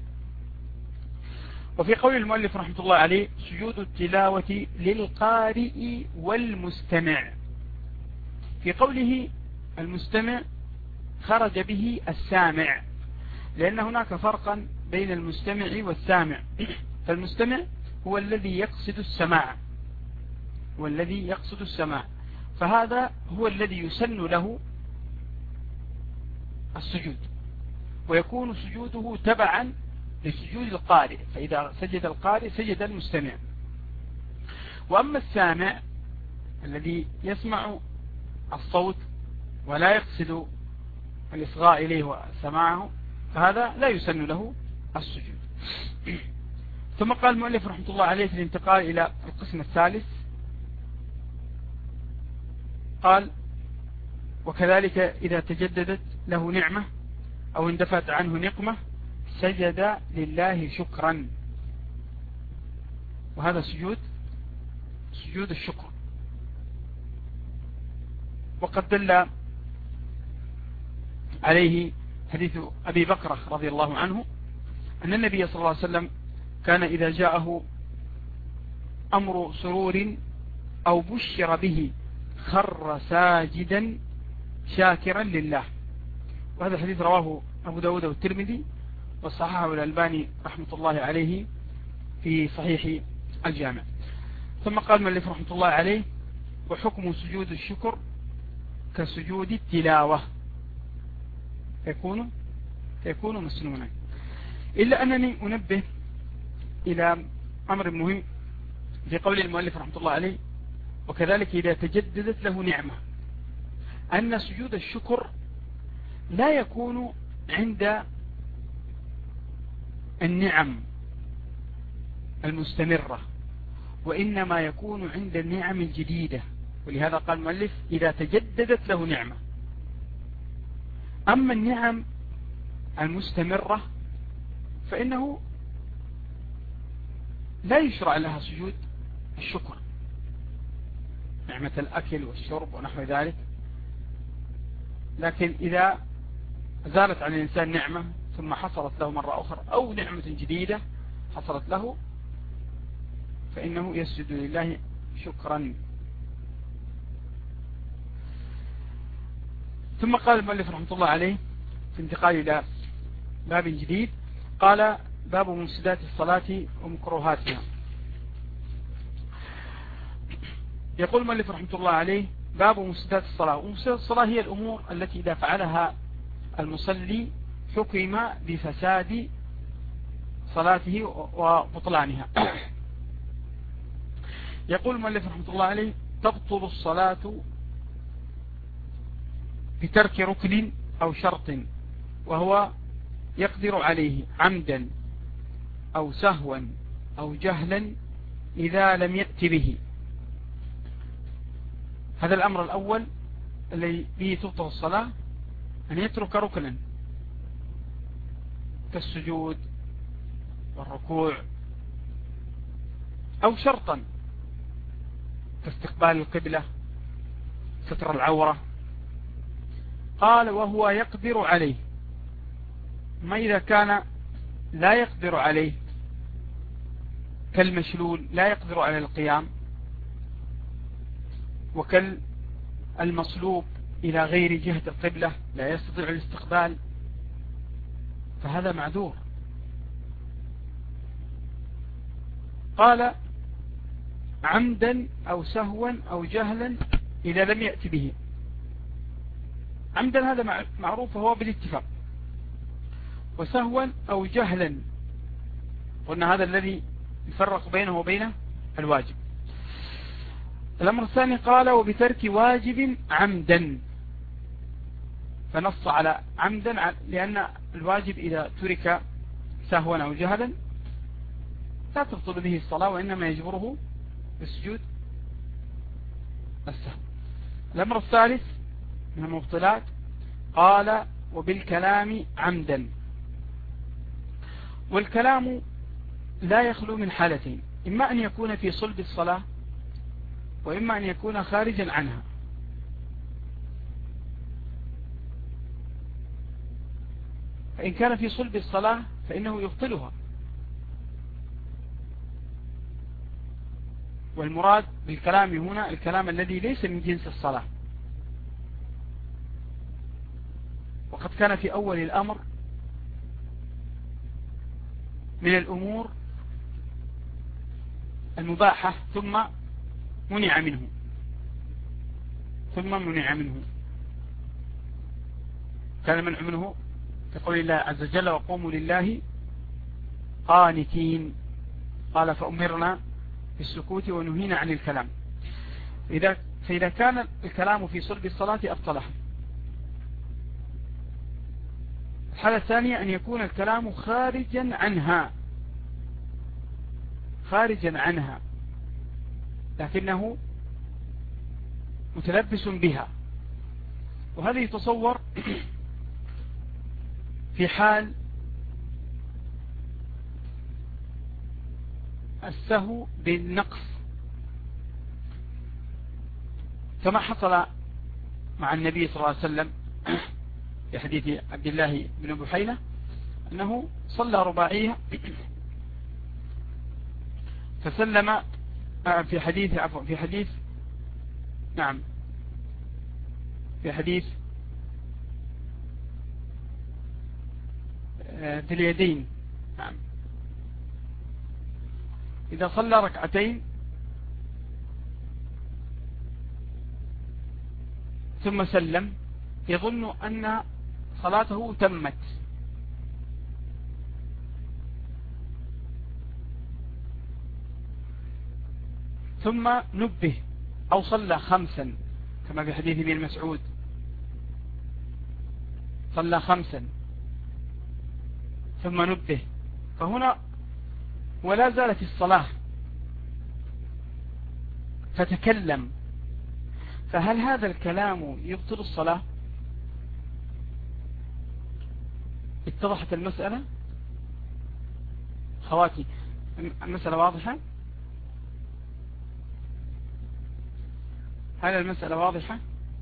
وفي قول المؤلف رحمة الله عليه: سجود التلاوة للقارئ والمستمع. في قوله المستمع خرج به السامع، لأن هناك فرقا بين المستمع والسامع. فالمستمع هو الذي يقصد السماع، والذي يقصد السماع، فهذا هو الذي يسن له السجود، ويكون سجوده تبعا لسجود القارئ، فإذا سجد القارئ سجد المستمع. وأما السامع الذي يسمع الصوت ولا يقصد الإصغاء إليه وسماعه، فهذا لا يسن له السجود. ثم قال المؤلف رحمة الله عليه في الانتقال إلى القسم الثالث، قال: وكذلك إذا تجددت له نعمة أو اندفعت عنه نقمة سجد لله شكرا، وهذا سجود سجود الشكر. وقد دل عليه حديث أبي بكر رضي الله عنه أن النبي صلى الله عليه وسلم كان إذا جاءه أمر سرور أو بشر به خر ساجدا شاكرا لله. وهذا الحديث رواه أبو داود والترمذي وصححه الألباني رحمة الله عليه في صحيح الجامع. ثم قال المؤلف رحمة الله عليه: وحكم سجود الشكر كسجود التلاوة يكون يكون مسنونا، إلا أنني أنبه إلى أمر مهم في قول المؤلف رحمة الله عليه: وكذلك إذا تجددت له نعمة، أن سجود الشكر لا يكون عند النعم المستمرة، وإنما يكون عند النعم الجديدة. ولهذا قال المؤلف: إذا تجددت له نعمة. أما النعم المستمرة فإنه لا يشرع لها سجود الشكر، نعمة الأكل والشرب ونحو ذلك. لكن إذا زالت عن الإنسان نعمة ثم حصلت له مرة أخرى، أو نعمة جديدة حصلت له، فإنه يسجد لله شكرا. ثم قال المؤلف رحمة الله عليه في انتقال إلى باب جديد، قال: باب مفسدات الصلاة ومكروهاتها. يقول المؤلف رحمة الله عليه: باب مفسدات الصلاة. ومفسدات الصلاة هي الأمور التي إذا فعلها المصلي حكم بفساد صلاته وبطلانها. يقول المؤلف رحمة الله عليه: تبطل الصلاة بترك ركن أو شرط وهو يقدر عليه عمدا أو سهوا أو جهلا إذا لم يأت به. هذا الأمر الأول الذي به تبطل الصلاة، أن يترك ركنا كالسجود والركوع، أو شرطا كاستقبال القبلة، ستر العورة. قال: وهو يقدر عليه. ما إذا كان لا يقدر عليه، كالمشلول لا يقدر على القيام، وكالمصلوب إلى غير جهة القبلة لا يستطيع الاستقبال، فهذا معذور. قال عمدا أو سهوا أو جهلا إذا لم يأتي به. عمدا هذا معروف وهو بالاتفاق، وسهوا أو جهلا قلنا هذا الذي يفرق بينه وبين الواجب. الأمر الثاني قال وبترك واجب عمدا، فنص على عمدا لأن الواجب إذا ترك سهوا أو جهلا لا تبطل به الصلاة وإنما يجبره بسجود السهو. الأمر الثالث من المبطلات قال وبالكلام عمدا، والكلام لا يخلو من حالتين، إما أن يكون في صلب الصلاة وإما أن يكون خارجا عنها. فإن كان في صلب الصلاة فإنه يبطلها، والمراد بالكلام هنا الكلام الذي ليس من جنس الصلاة. وقد كان في أول الأمر من الأمور المباحة ثم منع منه ثم منع منه كان منع منه كقول الله عز وجل وقوموا لله قانتين، قال فأمرنا بالسكوت ونهينا عن الكلام. إذا فإذا كان الكلام في صلب الصلاة أبطلها. الحالة الثانية أن يكون الكلام خارجا عنها خارجا عنها لكنه متلبس بها، وهذا يتصور في حال السهو بالنقص كما حصل مع النبي صلى الله عليه وسلم في حديث عبد الله بن بحينة أنه صلى رباعية فسلم في حديث عفوا في حديث نعم في حديث في اليدين نعم إذا صلى ركعتين ثم سلم يظن أن صلاته تمت، ثم نبه أو صلى خمسا كما في حديث ابن مسعود صلى خمسا ثم نبه، فهنا ولا زالت الصلاة فتكلم، فهل هذا الكلام يبطل الصلاة؟ اتضحت المسألة خواتي؟ المسألة واضحة؟ هل المسألة واضحة؟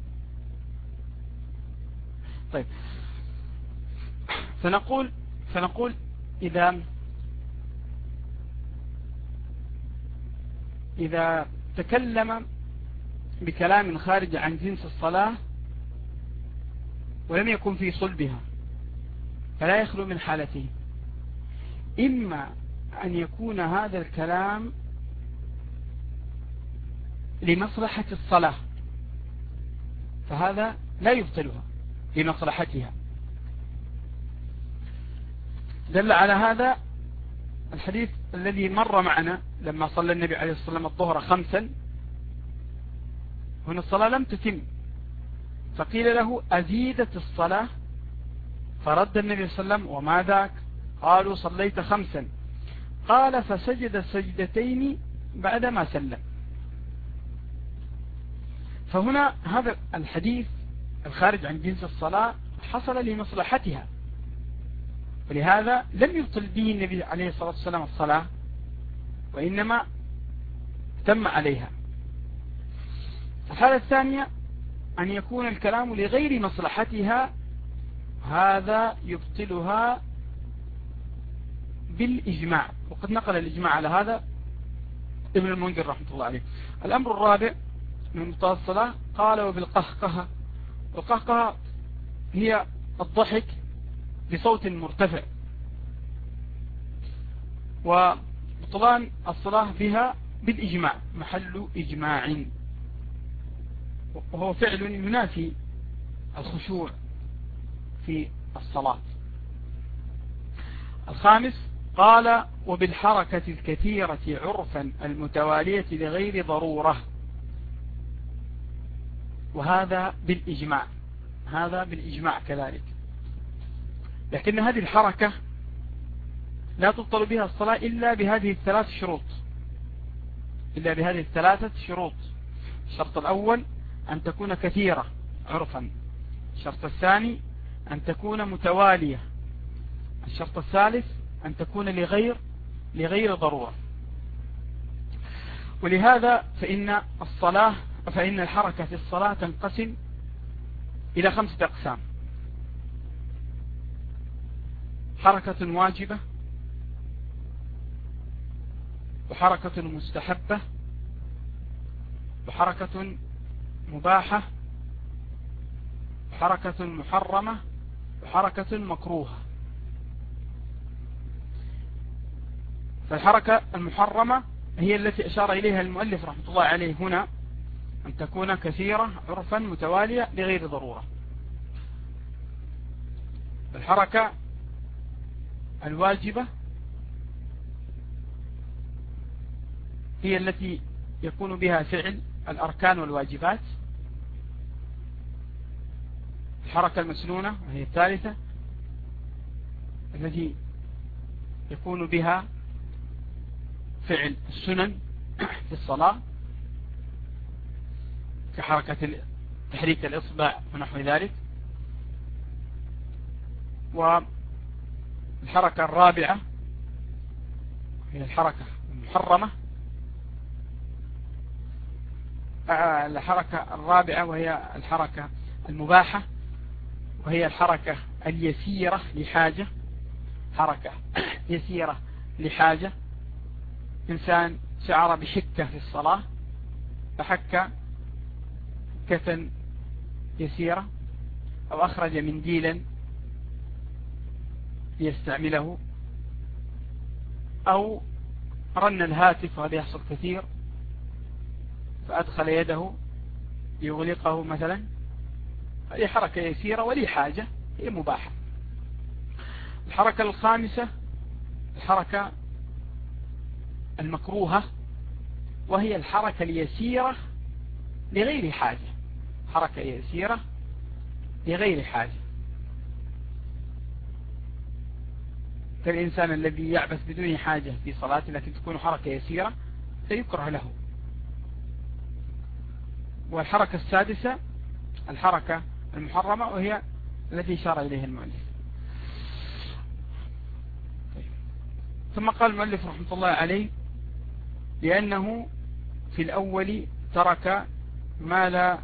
طيب فنقول فنقول إذا إذا تكلم بكلام خارج عن جنس الصلاة ولم يكن في صلبها فلا يخلو من حالتين، إما أن يكون هذا الكلام لمصلحة الصلاة فهذا لا يبطلها لمصلحتها. دل على هذا الحديث الذي مر معنا لما صلى النبي عليه الصلاة والسلام الظهر خمسا، هنا الصلاة لم تتم فقيل له أزيدت الصلاة، فرد النبي صلى الله عليه وسلم وما ذاك؟ قالوا صليت خمسا، قال فسجد سجدتين بعدما سلم. فهنا هذا الحديث الخارج عن جنس الصلاة حصل لمصلحتها، ولهذا لم يبطل به النبي عليه الصلاة والسلام الصلاة وإنما تم عليها. الحالة الثانية أن يكون الكلام لغير مصلحتها، هذا يبطلها بالإجماع، وقد نقل الإجماع على هذا ابن المنذر رحمة الله عليه. الأمر الرابع من مبطل الصلاة قال وبالقهقهة، والقهقهة هي الضحك بصوت مرتفع، ومبطل بطلان الصلاة بها بالإجماع، محل إجماع، وهو فعل ينافي الخشوع في الصلاة. الخامس قال وبالحركة الكثيرة عرفا المتوالية لغير ضرورة، وهذا بالإجماع، هذا بالإجماع كذلك. لكن هذه الحركة لا تبطل بها الصلاة إلا بهذه الثلاث شروط، إلا بهذه الثلاثة شروط. الشرط الأول أن تكون كثيرة عرفا، الشرط الثاني أن تكون متوالية، الشرط الثالث أن تكون لغير لغير ضرورة. ولهذا فإن الصلاة فإن الحركة في الصلاة تنقسم إلى خمسة أقسام: حركة واجبة، وحركة مستحبة، وحركة مباحة، وحركة محرمة، وحركة مكروهة. فالحركة المحرمة هي التي أشار إليها المؤلف رحمة الله عليه هنا، أن تكون كثيرة عرفا متوالية لغير ضرورة. الحركة الواجبة هي التي يكون بها فعل الأركان والواجبات. الحركة المسنونة وهي الثالثة التي يكون بها فعل السنن في الصلاة كحركة تحريك الإصبع ونحو ذلك. والحركة الرابعة هي الحركة المحرمة، الحركة الرابعة وهي الحركة المباحة، وهي الحركة اليسيرة لحاجة، حركة يسيرة لحاجة. إنسان شعر بحكة في الصلاة فحك حكة يسيرة، أو أخرج منديلا ليستعمله، أو رن الهاتف، وهذا يحصل كثير، فأدخل يده يغلقه مثلا. هذه حركة يسيرة ولي حاجة، هي مباحة. الحركة الخامسة الحركة المكروهة، وهي الحركة اليسيرة لغير حاجة، حركة يسيرة لغير حاجة، كالإنسان الذي يعبث بدون حاجة في صلاته لكن تكون حركة يسيرة فيكره له. والحركة السادسة الحركة المحرمة، وهي التي إشار إليها المؤلف. طيب. ثم قال المؤلف رحمة الله عليه: لأنه في الأول ترك ما لا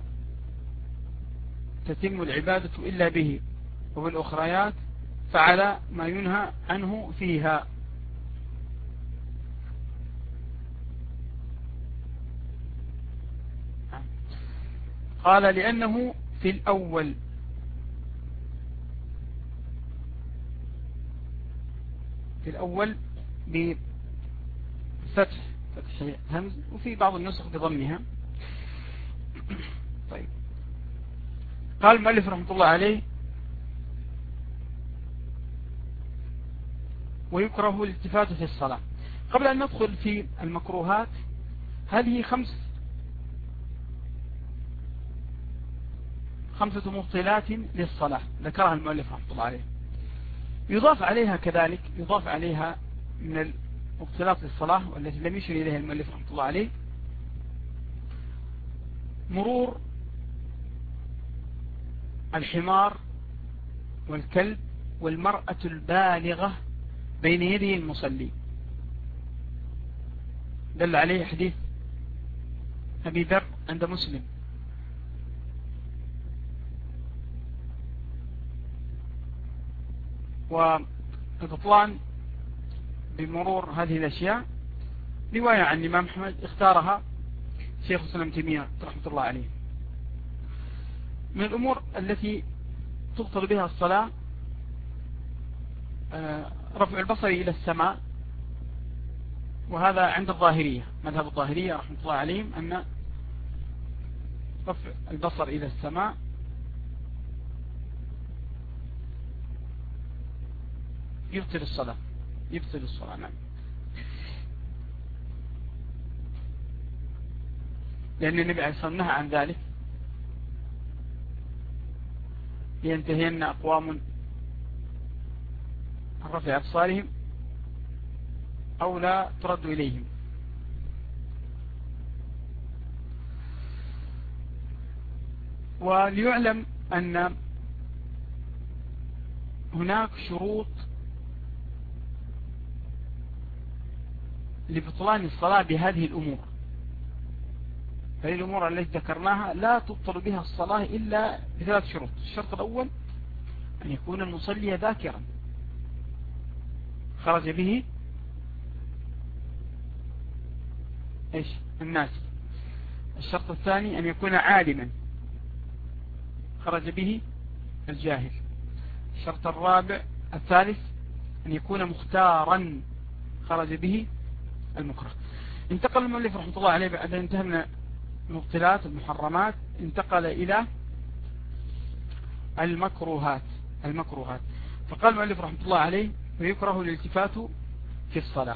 تتم العبادة إلا به، وفي الأخريات فعل ما ينهى عنه فيها. قال: لأنه في الأول في الأول بفتح فتح همز، وفي بعض النسخ بضمها. طيب. قال المؤلف رحمة الله عليه: ويكره الالتفات في الصلاة. قبل أن ندخل في المكروهات، هذه خمس خمسة مبطلات للصلاة ذكرها المؤلف رحمة الله عليه. يضاف عليها كذلك يضاف عليها من المبطلات للصلاة والتي لم يشر إليها المؤلف رحمة الله عليه مرور الحمار والكلب والمرأة البالغة بين يدي المصلي. دل عليه حديث أبي ذر عند مسلم. والبطلان بمرور هذه الأشياء رواية عن الإمام أحمد اختارها شيخ الإسلام ابن تيمية رحمة الله عليه. من الأمور التي تبطل بها الصلاة رفع البصر إلى السماء وهذا عند الظاهرية، مذهب الظاهرية رحمة الله عليهم أن رفع البصر إلى السماء يبطل الصلاة، يبطل الصلاة. نعم. لأن النبي عليه الصلاة والسلام نهى عن ذلك، لينتهين أقوام عن رفع أبصارهم أو لا ترد إليهم. وليعلم أن هناك شروط لبطلان الصلاة بهذه الأمور، هذه الأمور التي ذكرناها لا تبطل بها الصلاة إلا بثلاث شروط. الشرط الأول أن يكون المصلي ذاكرا خرج به إيش الناس. الشرط الثاني أن يكون عالما خرج به الجاهل. الشرط الرابع الثالث أن يكون مختارا خرج به المكره. انتقل المؤلف رحمة الله عليه بعد أن انتهى من المبطلات المحرمات، انتقل إلى المكروهات. المكروهات فقال المؤلف رحمة الله عليه: ويكره الالتفات في الصلاة.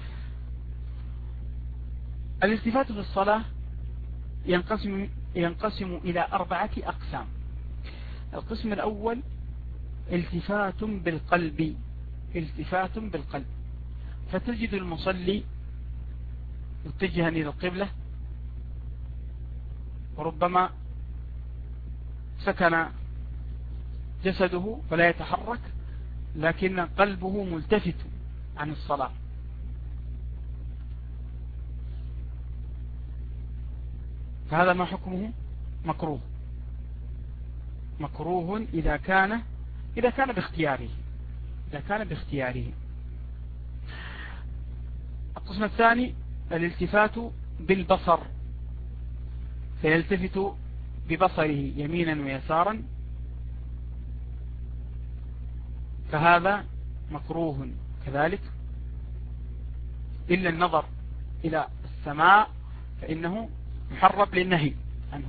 الالتفات في الصلاة ينقسم ينقسم إلى أربعة أقسام. القسم الأول التفات بالقلب، التفات بالقلب، فتجد المصلي متجها إلى القبلة وربما سكن جسده فلا يتحرك، لكن قلبه ملتفت عن الصلاة، فهذا ما حكمه؟ مكروه. مكروه إذا كان إذا كان باختياره إذا كان باختياره. القسم الثاني الالتفات بالبصر، فيلتفت ببصره يمينا ويسارا، فهذا مكروه كذلك، إلا النظر إلى السماء فإنه محرم للنهي عنه.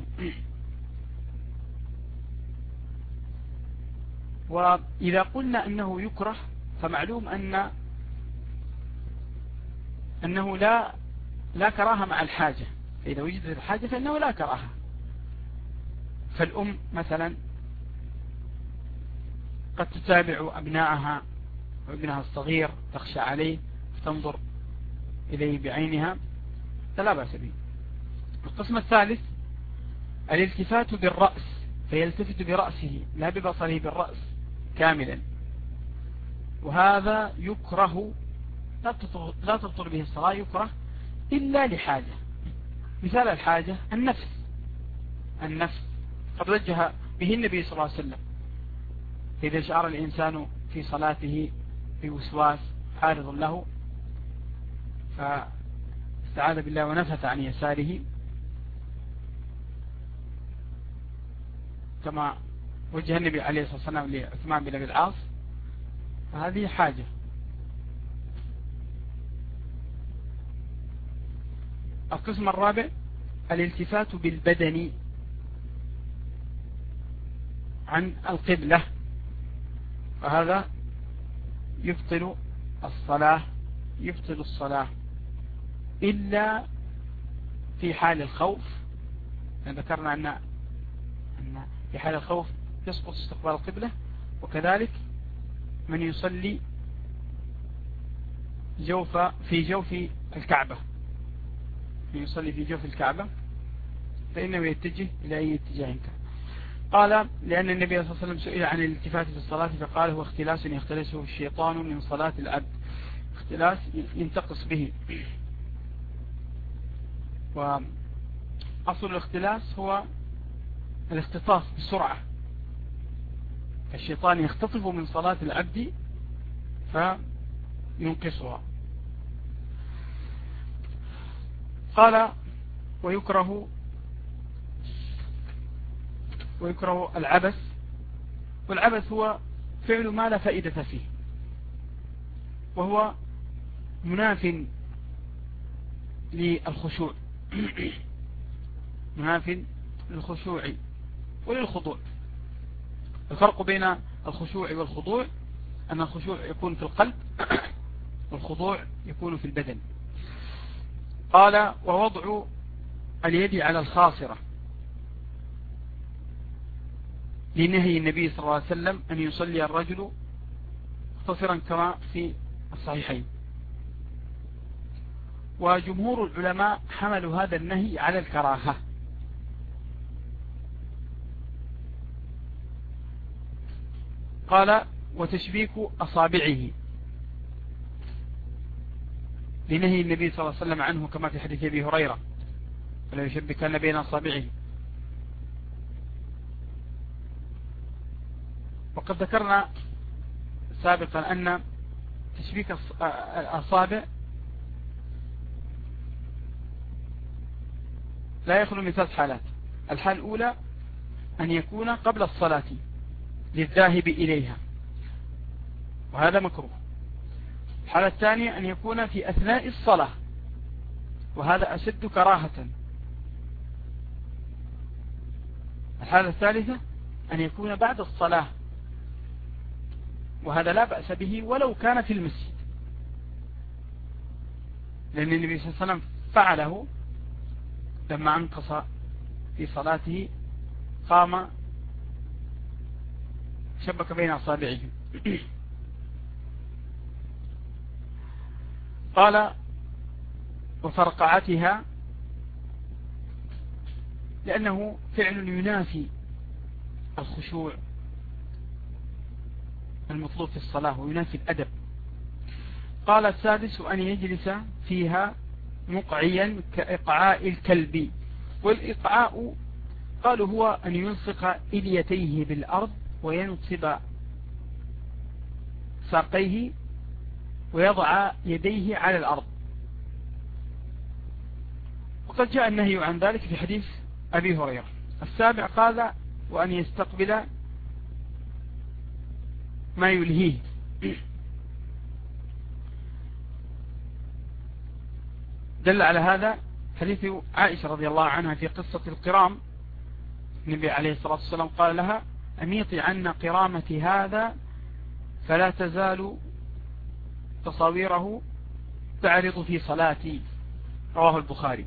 وإذا قلنا أنه يكره فمعلوم أن أنه لا لا كراهة مع الحاجة، فإذا وجدت الحاجة فإنه لا كراهة. فالأم مثلا قد تتابع أبنائها وابنها الصغير تخشى عليه فتنظر إليه بعينها، فلا بأس به. القسم الثالث الالتفات بالرأس، فيلتفت برأسه لا ببصره، بالرأس كاملا، وهذا يكره، لا تبطل به الصلاة، يكره إلا لحاجة. مثال الحاجة النفس النفس قد وجه به النبي صلى الله عليه وسلم: إذا شعر الإنسان في صلاته بوسواس عارض له فاستعاذ بالله ونفث عن يساره، كما وجه النبي عليه الصلاة والسلام لعثمان بن أبي العاص، فهذه حاجة. القسم الرابع الالتفات بالبدن عن القبلة، فهذا يبطل الصلاة يبطل الصلاة إلا في حال الخوف. ذكرنا أن أن في حال الخوف يسقط استقبال القبلة، وكذلك من يصلي جوف في جوف الكعبة من يصلي في جوف الكعبة فإنه يتجه إلى أي اتجاه كان. قال: لأن النبي صلى الله عليه وسلم سئل عن الالتفات في الصلاة فقال: هو اختلاس يختلسه الشيطان من صلاة العبد، اختلاس ينتقص به. وأصل الاختلاس هو الاختطاف بسرعة، الشيطان يختطف من صلاة العبد فينقصها. قال: ويكره ويكره العبث، والعبث هو فعل ما لا فائدة فيه، وهو مناف للخشوع مناف للخشوع وللخضوع. الفرق بين الخشوع والخضوع أن الخشوع يكون في القلب والخضوع يكون في البدن. قال ووضع اليد على الخاصرة لنهي النبي صلى الله عليه وسلم أن يصلي الرجل مختصرا كما في الصحيحين. وجمهور العلماء حملوا هذا النهي على الكراهة. قال وتشبيك أصابعه لنهي النبي صلى الله عليه وسلم عنه كما في حديث أبي هريرة ولا يشبكن بين أصابعه. وقد ذكرنا سابقا أن تشبيك الأصابع لا يخلو من ثلاث حالات. الحالة الأولى أن يكون قبل الصلاة للذاهب إليها وهذا مكروه. الحالة الثانية أن يكون في أثناء الصلاة وهذا أشد كراهة. الحالة الثالثة أن يكون بعد الصلاة وهذا لا بأس به ولو كان في المسجد، لأن النبي صلى الله عليه وسلم فعله لما انقص في صلاته قام شبك بين أصابعه. قال وفرقعتها لأنه فعل ينافي الخشوع المطلوب في الصلاة وينافي الأدب. قال السادس أن يجلس فيها مقعيا كإقعاء الكلب. والإقعاء قالوا هو أن يلصق إليتيه بالأرض وينصب ساقيه ويضع يديه على الأرض. وقد جاء النهي عن ذلك في حديث أبي هريرة. السابع قال وأن يستقبل ما يلهيه. دل على هذا حديث عائشة رضي الله عنها في قصة القرام. النبي عليه الصلاة والسلام قال لها أميطي عنا قرامة هذا فلا تزال تصاويره تعرض في صلاتي. رواه البخاري.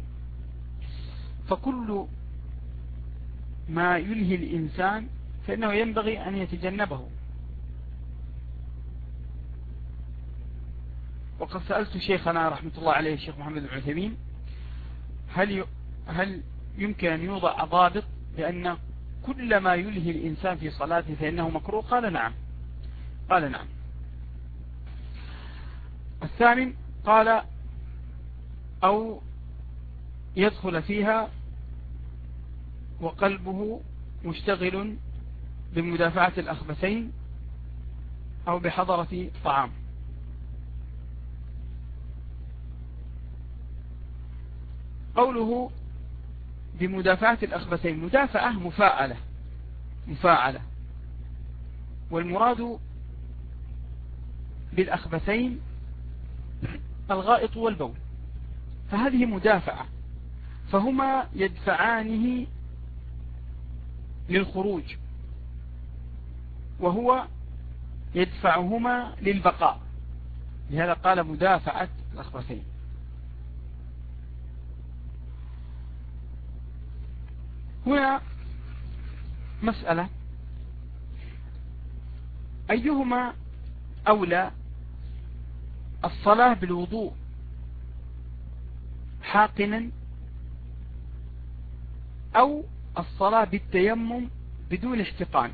فكل ما يلهي الإنسان فإنه ينبغي أن يتجنبه. وقد سألت شيخنا رحمة الله عليه الشيخ محمد بن عثيمين هل هل يمكن أن يوضع ضابط بأن كل ما يلهي الإنسان في صلاته فإنه مكروه؟ قال نعم. قال نعم. الثامن قال أو يدخل فيها وقلبه مشتغل بمدافعة الأخبثين أو بحضرة طعام. قوله بمدافعة الأخبثين مدافعة مفاعلة مفاعلة والمراد بالأخبثين الغائط والبول، فهذه مدافعة، فهما يدفعانه للخروج وهو يدفعهما للبقاء، لهذا قال مدافعة الأخبثين. هنا مسألة أيهما أولى، الصلاة بالوضوء حاقنا أو الصلاة بالتيمم بدون احتقان؟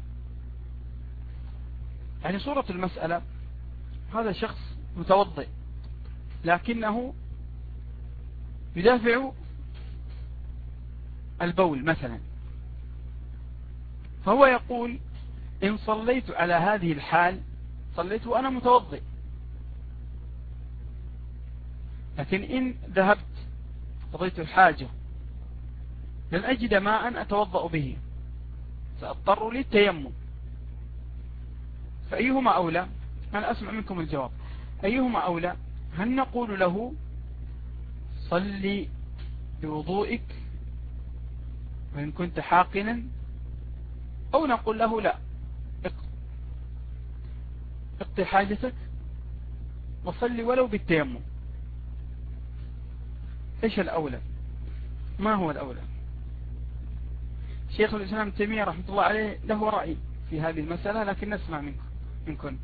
يعني صورة المسألة هذا شخص متوضئ لكنه يدافع البول مثلا، فهو يقول إن صليت على هذه الحال صليت وأنا متوضئ، لكن إن ذهبت قضيت الحاجة لن أجد ماء أتوضأ به سأضطر للتيمم، فأيهما أولى؟ أنا أسمع منكم الجواب. أيهما أولى؟ هل نقول له صلي بوضوئك وإن كنت حاقنا، أو نقول له لا، اقضي حاجتك وصلي ولو بالتيمم. ايش الأولى؟ ما هو الأولى؟ شيخ الإسلام تيمية رحمة الله عليه له رأي في هذه المسألة، لكن نسمع منكم منكم.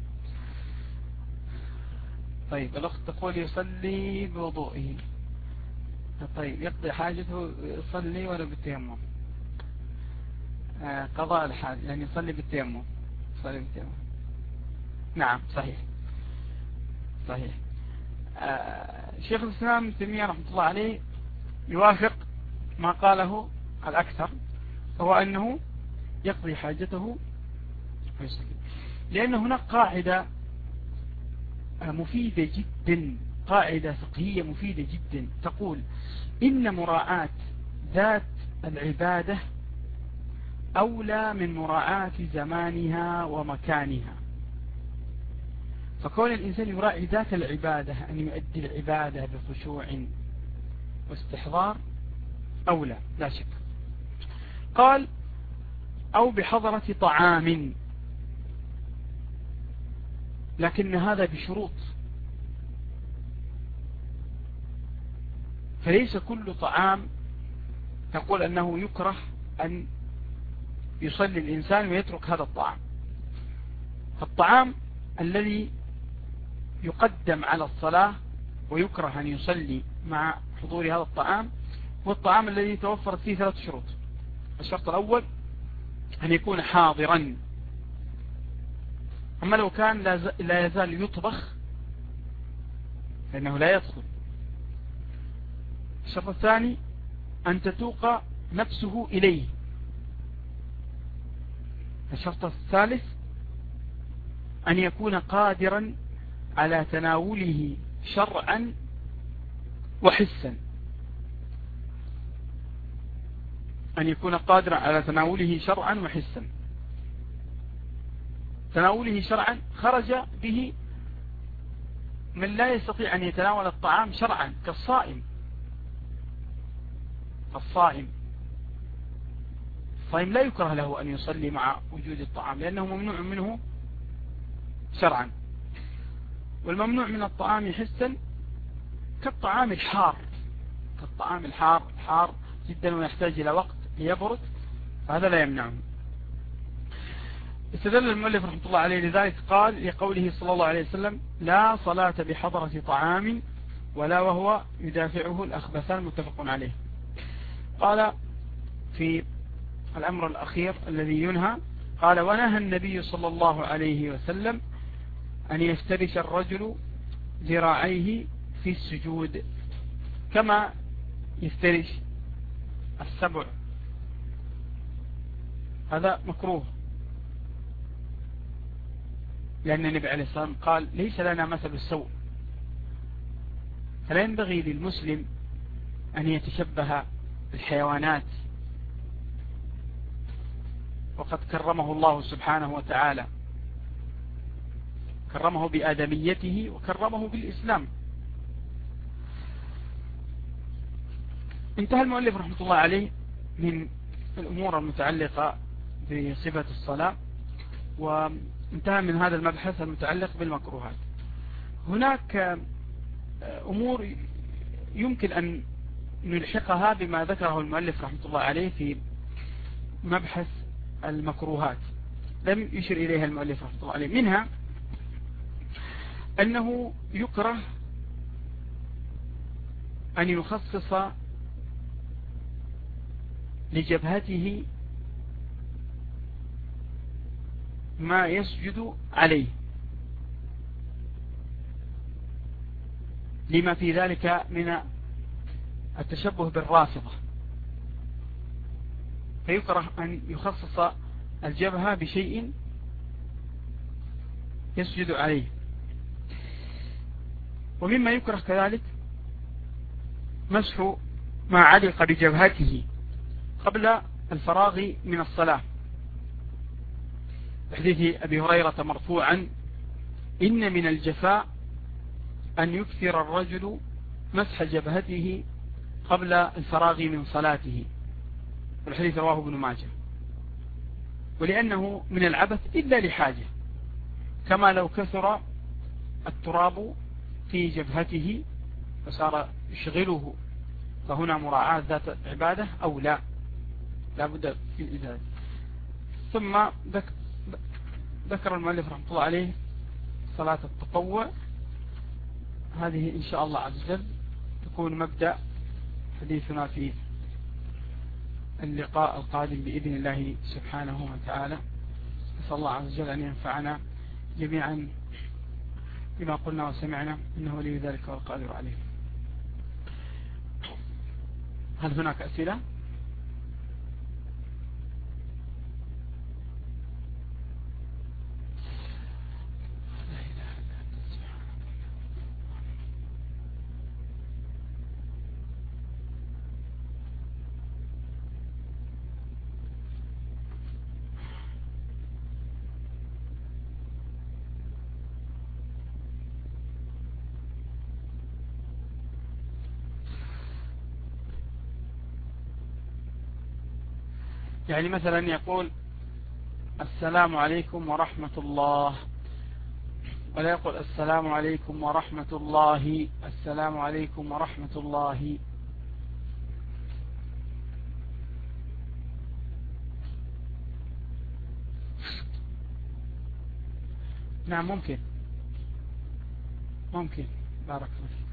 طيب الأخت تقول يصلي بوضوئه، طيب يقضي حاجته يصلي ولو بالتيمم. آه قضاء الحاجة يعني يصلي بالتيمم، يصلي بالتيمم. نعم صحيح صحيح. آه شيخ الإسلام تيمية رحمة الله عليه يوافق ما قاله الأكثر، هو أنه يقضي حاجته ويصلي، لأن هناك قاعدة مفيدة جدا، قاعدة فقهية مفيدة جدا تقول إن مراعاة ذات العبادة أولى من مراعاة زمانها ومكانها. فكون الإنسان يراعي ذات العبادة أن يؤدي العبادة بخشوع واستحضار أولى لا شك. قال أو بحضرة طعام، لكن هذا بشروط، فليس كل طعام تقول أنه يكره أن يصلي الإنسان ويترك هذا الطعام. فالطعام الذي يقدم على الصلاة ويكره أن يصلي مع حضور هذا الطعام هو الطعام الذي توفرت فيه ثلاث شروط. الشرط الأول أن يكون حاضرا، أما لو كان لا يزال يطبخ فإنه لا يدخل. الشرط الثاني أن تتوق نفسه إليه. الشرط الثالث أن يكون قادرا على تناوله شرعا وحسا، أن يكون قادرا على تناوله شرعا وحسا. تناوله شرعا خرج به من لا يستطيع أن يتناول الطعام شرعا كالصائم. الصائم الصائم لا يكره له أن يصلي مع وجود الطعام لأنه ممنوع منه شرعا. والممنوع من الطعام حسا كالطعام الحار، كالطعام الحار حار جدا ويحتاج إلى وقت ليبرد، فهذا لا يمنعه. استدل المؤلف رحمة الله عليه لذلك قال لقوله صلى الله عليه وسلم لا صلاة بحضرة طعام ولا وهو يدافعه الأخبثان، متفق عليه. قال في الأمر الأخير الذي ينهى، قال ونهى النبي صلى الله عليه وسلم أن يفترش الرجل ذراعيه في السجود كما يفترش السبع، هذا مكروه، لأن النبي عليه الصلاة والسلام قال ليس لنا مثل السوء. فلا ينبغي للمسلم أن يتشبه بالحيوانات، وقد كرمه الله سبحانه وتعالى، كرمه بآدميته وكرمه بالإسلام. انتهى المؤلف رحمة الله عليه من الأمور المتعلقة بصفة الصلاة، وانتهى من هذا المبحث المتعلق بالمكروهات. هناك أمور يمكن أن نلحقها بما ذكره المؤلف رحمة الله عليه في مبحث المكروهات لم يشر إليها المؤلف رحمة الله عليه. منها أنه يكره أن يخصص لجبهته ما يسجد عليه، لما في ذلك من التشبه بالرافضة، فيكره أن يخصص الجبهة بشيء يسجد عليه. ومما يكره كذلك مسح ما علق بجبهته قبل الفراغ من الصلاة، بحديث أبي هريرة مرفوعا إن من الجفاء أن يكثر الرجل مسح جبهته قبل الفراغ من صلاته، والحديث رواه ابن ماجه، ولأنه من العبث إلا لحاجة، كما لو كثر التراب في جبهته فصار يشغله، فهنا مراعاة ذات عبادة أو لا، لا بد في الإزالة. ثم ذكر المؤلف رحمه الله عليه صلاة التطوع، هذه إن شاء الله عز وجل تكون مبدأ حديثنا في اللقاء القادم بإذن الله سبحانه وتعالى. نسأل الله عز وجل أن ينفعنا جميعا بما قلنا وسمعنا، إنه ولي ذلك والقادر عليه. هل هناك أسئلة؟ يعني مثلا يقول السلام عليكم ورحمة الله، ولا يقول السلام عليكم ورحمة الله، السلام عليكم ورحمة الله. نعم ممكن ممكن بارك الله فيك.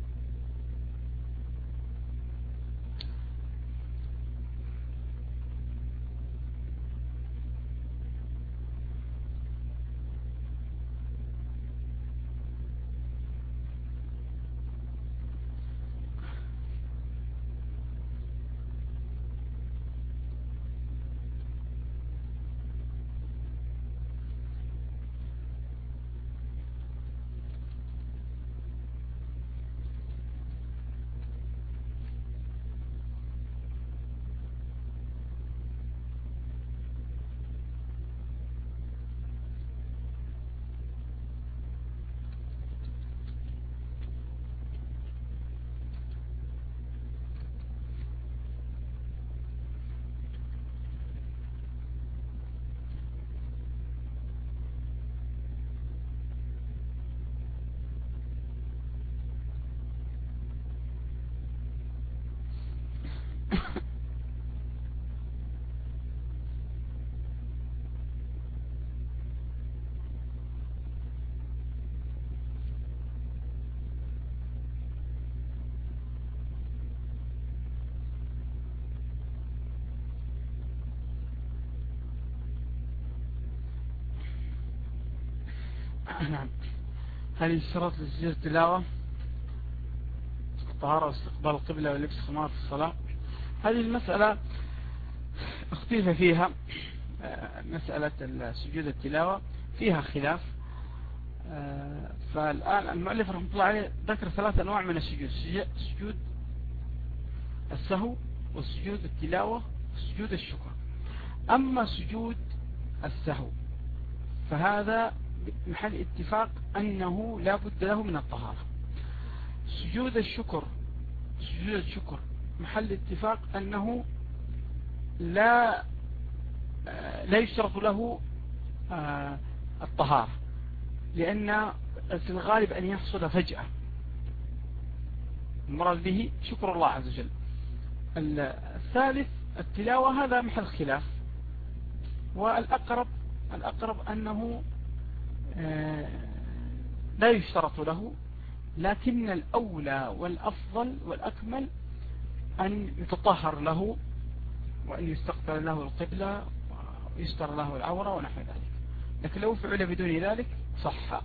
نعم. هل يشترط لسجود التلاوة الطهارة واستقبال القبلة ولبس خمار في الصلاة؟ هذه المسألة اختلف فيها، مسألة سجود التلاوة فيها خلاف. فالآن المؤلف رحمه الله عليه ذكر ثلاث أنواع من السجود: سجود السهو وسجود التلاوة وسجود الشكر. أما سجود السهو فهذا محل اتفاق أنه لا بد له من الطهارة. سجود الشكر سجود الشكر محل اتفاق أنه لا لا يشترط له الطهارة، لأن في الغالب أن يحصل فجأة، المراد به شكر الله عز وجل. الثالث التلاوة، هذا محل خلاف، والأقرب الأقرب أنه لا يشترط له، لكن الأولى والأفضل والأكمل أن يتطهر له وأن يستقبل له القبلة ويستر له العورة ونحو ذلك. لكن لو فعل بدون ذلك صح.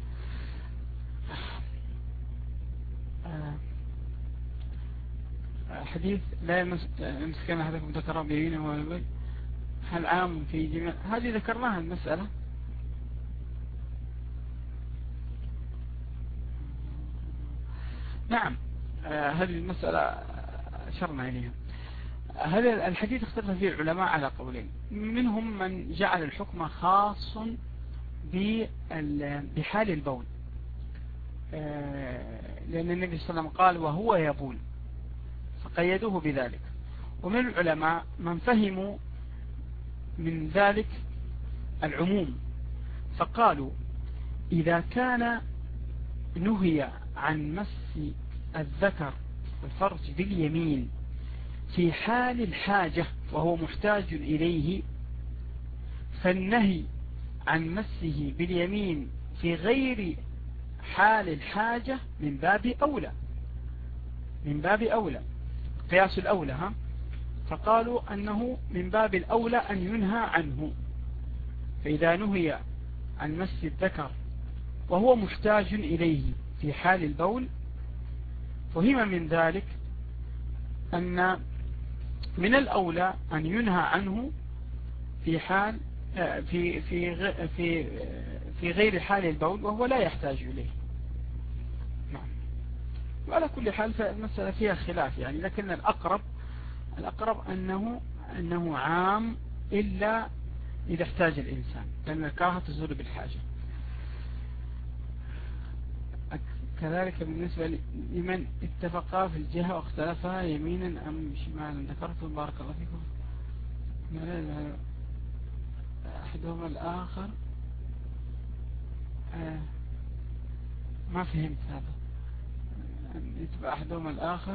حديث لا يمسكن أحدكم ذكره بيمينه ويمينه هل عام في جميع، هذه ذكرناها المسألة. نعم هذه المسألة أشرنا إليها. هذا الحديث اختلف فيه العلماء على قولين، منهم من جعل الحكم خاص بحال البول، لأن النبي صلى الله عليه وسلم قال وهو يبول، فقيدوه بذلك. ومن العلماء من فهموا من ذلك العموم، فقالوا إذا كان نهي عن مس الذكر والفرج باليمين في حال الحاجة وهو محتاج إليه، فالنهي عن مسه باليمين في غير حال الحاجة من باب أولى، من باب أولى قياس الأولى. ها فقالوا أنه من باب الأولى أن ينهى عنه. فإذا نهي عن مس الذكر وهو محتاج إليه في حال البول، فهم من ذلك أن من الأولى أن ينهى عنه في حال في في في في غير حال البول وهو لا يحتاج إليه. نعم. وعلى كل حال فالمسألة فيها خلاف يعني، لكن الأقرب الأقرب أنه أنه عام إلا إذا احتاج الإنسان، لأن الكراهة تزول بالحاجة. كذلك بالنسبة لمن اتفقا في الجهة واختلفا يمينا أم شمالا، ذكرتم بارك الله فيكم أحدهما الآخر. آه ما فهمت هذا، يتبع أحدهما الآخر.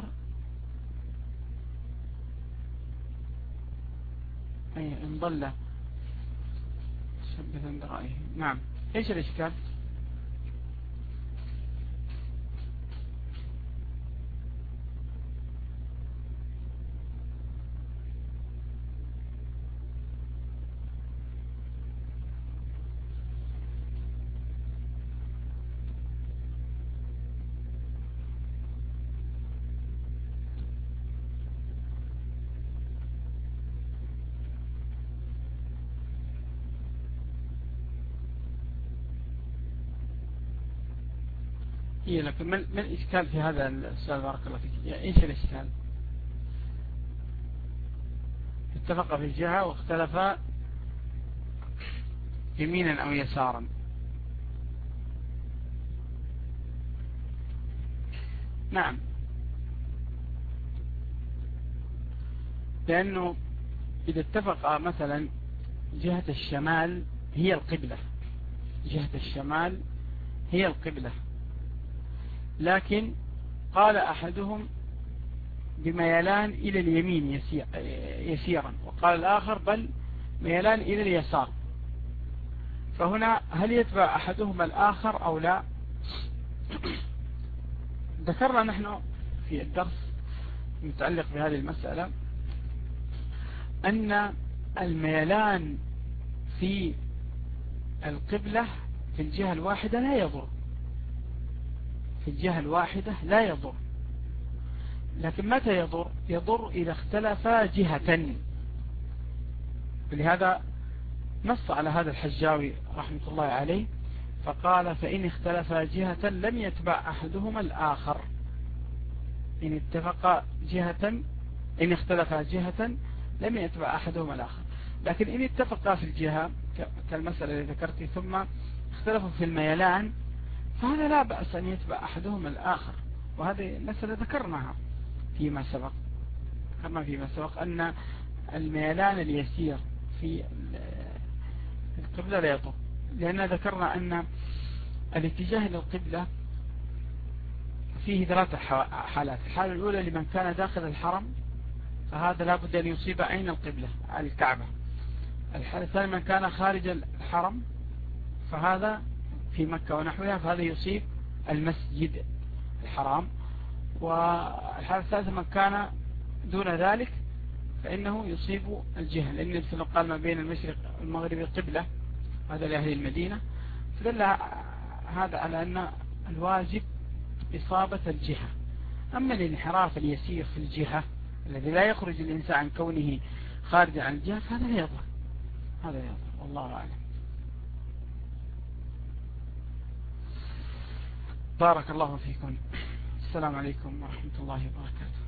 أي إن ضل شبثا برأيه. نعم. إيش الإشكال؟ إيه لكن ما الإشكال في هذا السؤال بارك الله فيك؟ إيش الإشكال؟ اتفق في الجهة واختلف يمينا أو يسارا. نعم، لأنه إذا اتفق مثلا جهة الشمال هي القبلة، جهة الشمال هي القبلة، لكن قال أحدهم بميلان إلى اليمين يسيرا، وقال الآخر بل ميلان إلى اليسار، فهنا هل يتبع أحدهما الآخر أو لا؟ ذكرنا نحن في الدرس المتعلق بهذه المسألة أن الميلان في القبلة في الجهة الواحدة لا يضر، في الجهة الواحدة لا يضر، لكن متى يضر؟ يضر إذا اختلفا جهة. ولهذا نص على هذا الحجاوي رحمة الله عليه فقال فإن اختلفا جهة لم يتبع أحدهما الآخر. إن اتفق جهة إن اختلفا جهة لم يتبع أحدهما الآخر، لكن إن اتفقا في الجهة كالمسألة اللي ذكرت ثم اختلفوا في الميلان فهذا لا بأس أن يتبع أحدهما الآخر. وهذه المسألة ذكرناها فيما سبق، ذكرنا فيما سبق أن الميلان اليسير في القبلة لا يضر، لأن ذكرنا أن الاتجاه للقبلة فيه ثلاثة حالات. الحالة الأولى لمن كان داخل الحرم فهذا لا بد أن يصيب عين القبلة على الكعبة. الحالة الثانية من كان خارج الحرم فهذا في مكة ونحوها فهذا يصيب المسجد الحرام. والحالة الثالثة من كان دون ذلك فإنه يصيب الجهة، لأن النبي قال ما بين المشرق والمغرب قبلة، هذا لأهل المدينة، فدل هذا على أن الواجب إصابة الجهة. أما الانحراف اليسير في الجهة الذي لا يخرج الإنسان عن كونه خارج عن الجهة فهذا لا يضر، هذا لا يضر، والله أعلم. بارك الله فيكم. السلام عليكم ورحمة الله وبركاته.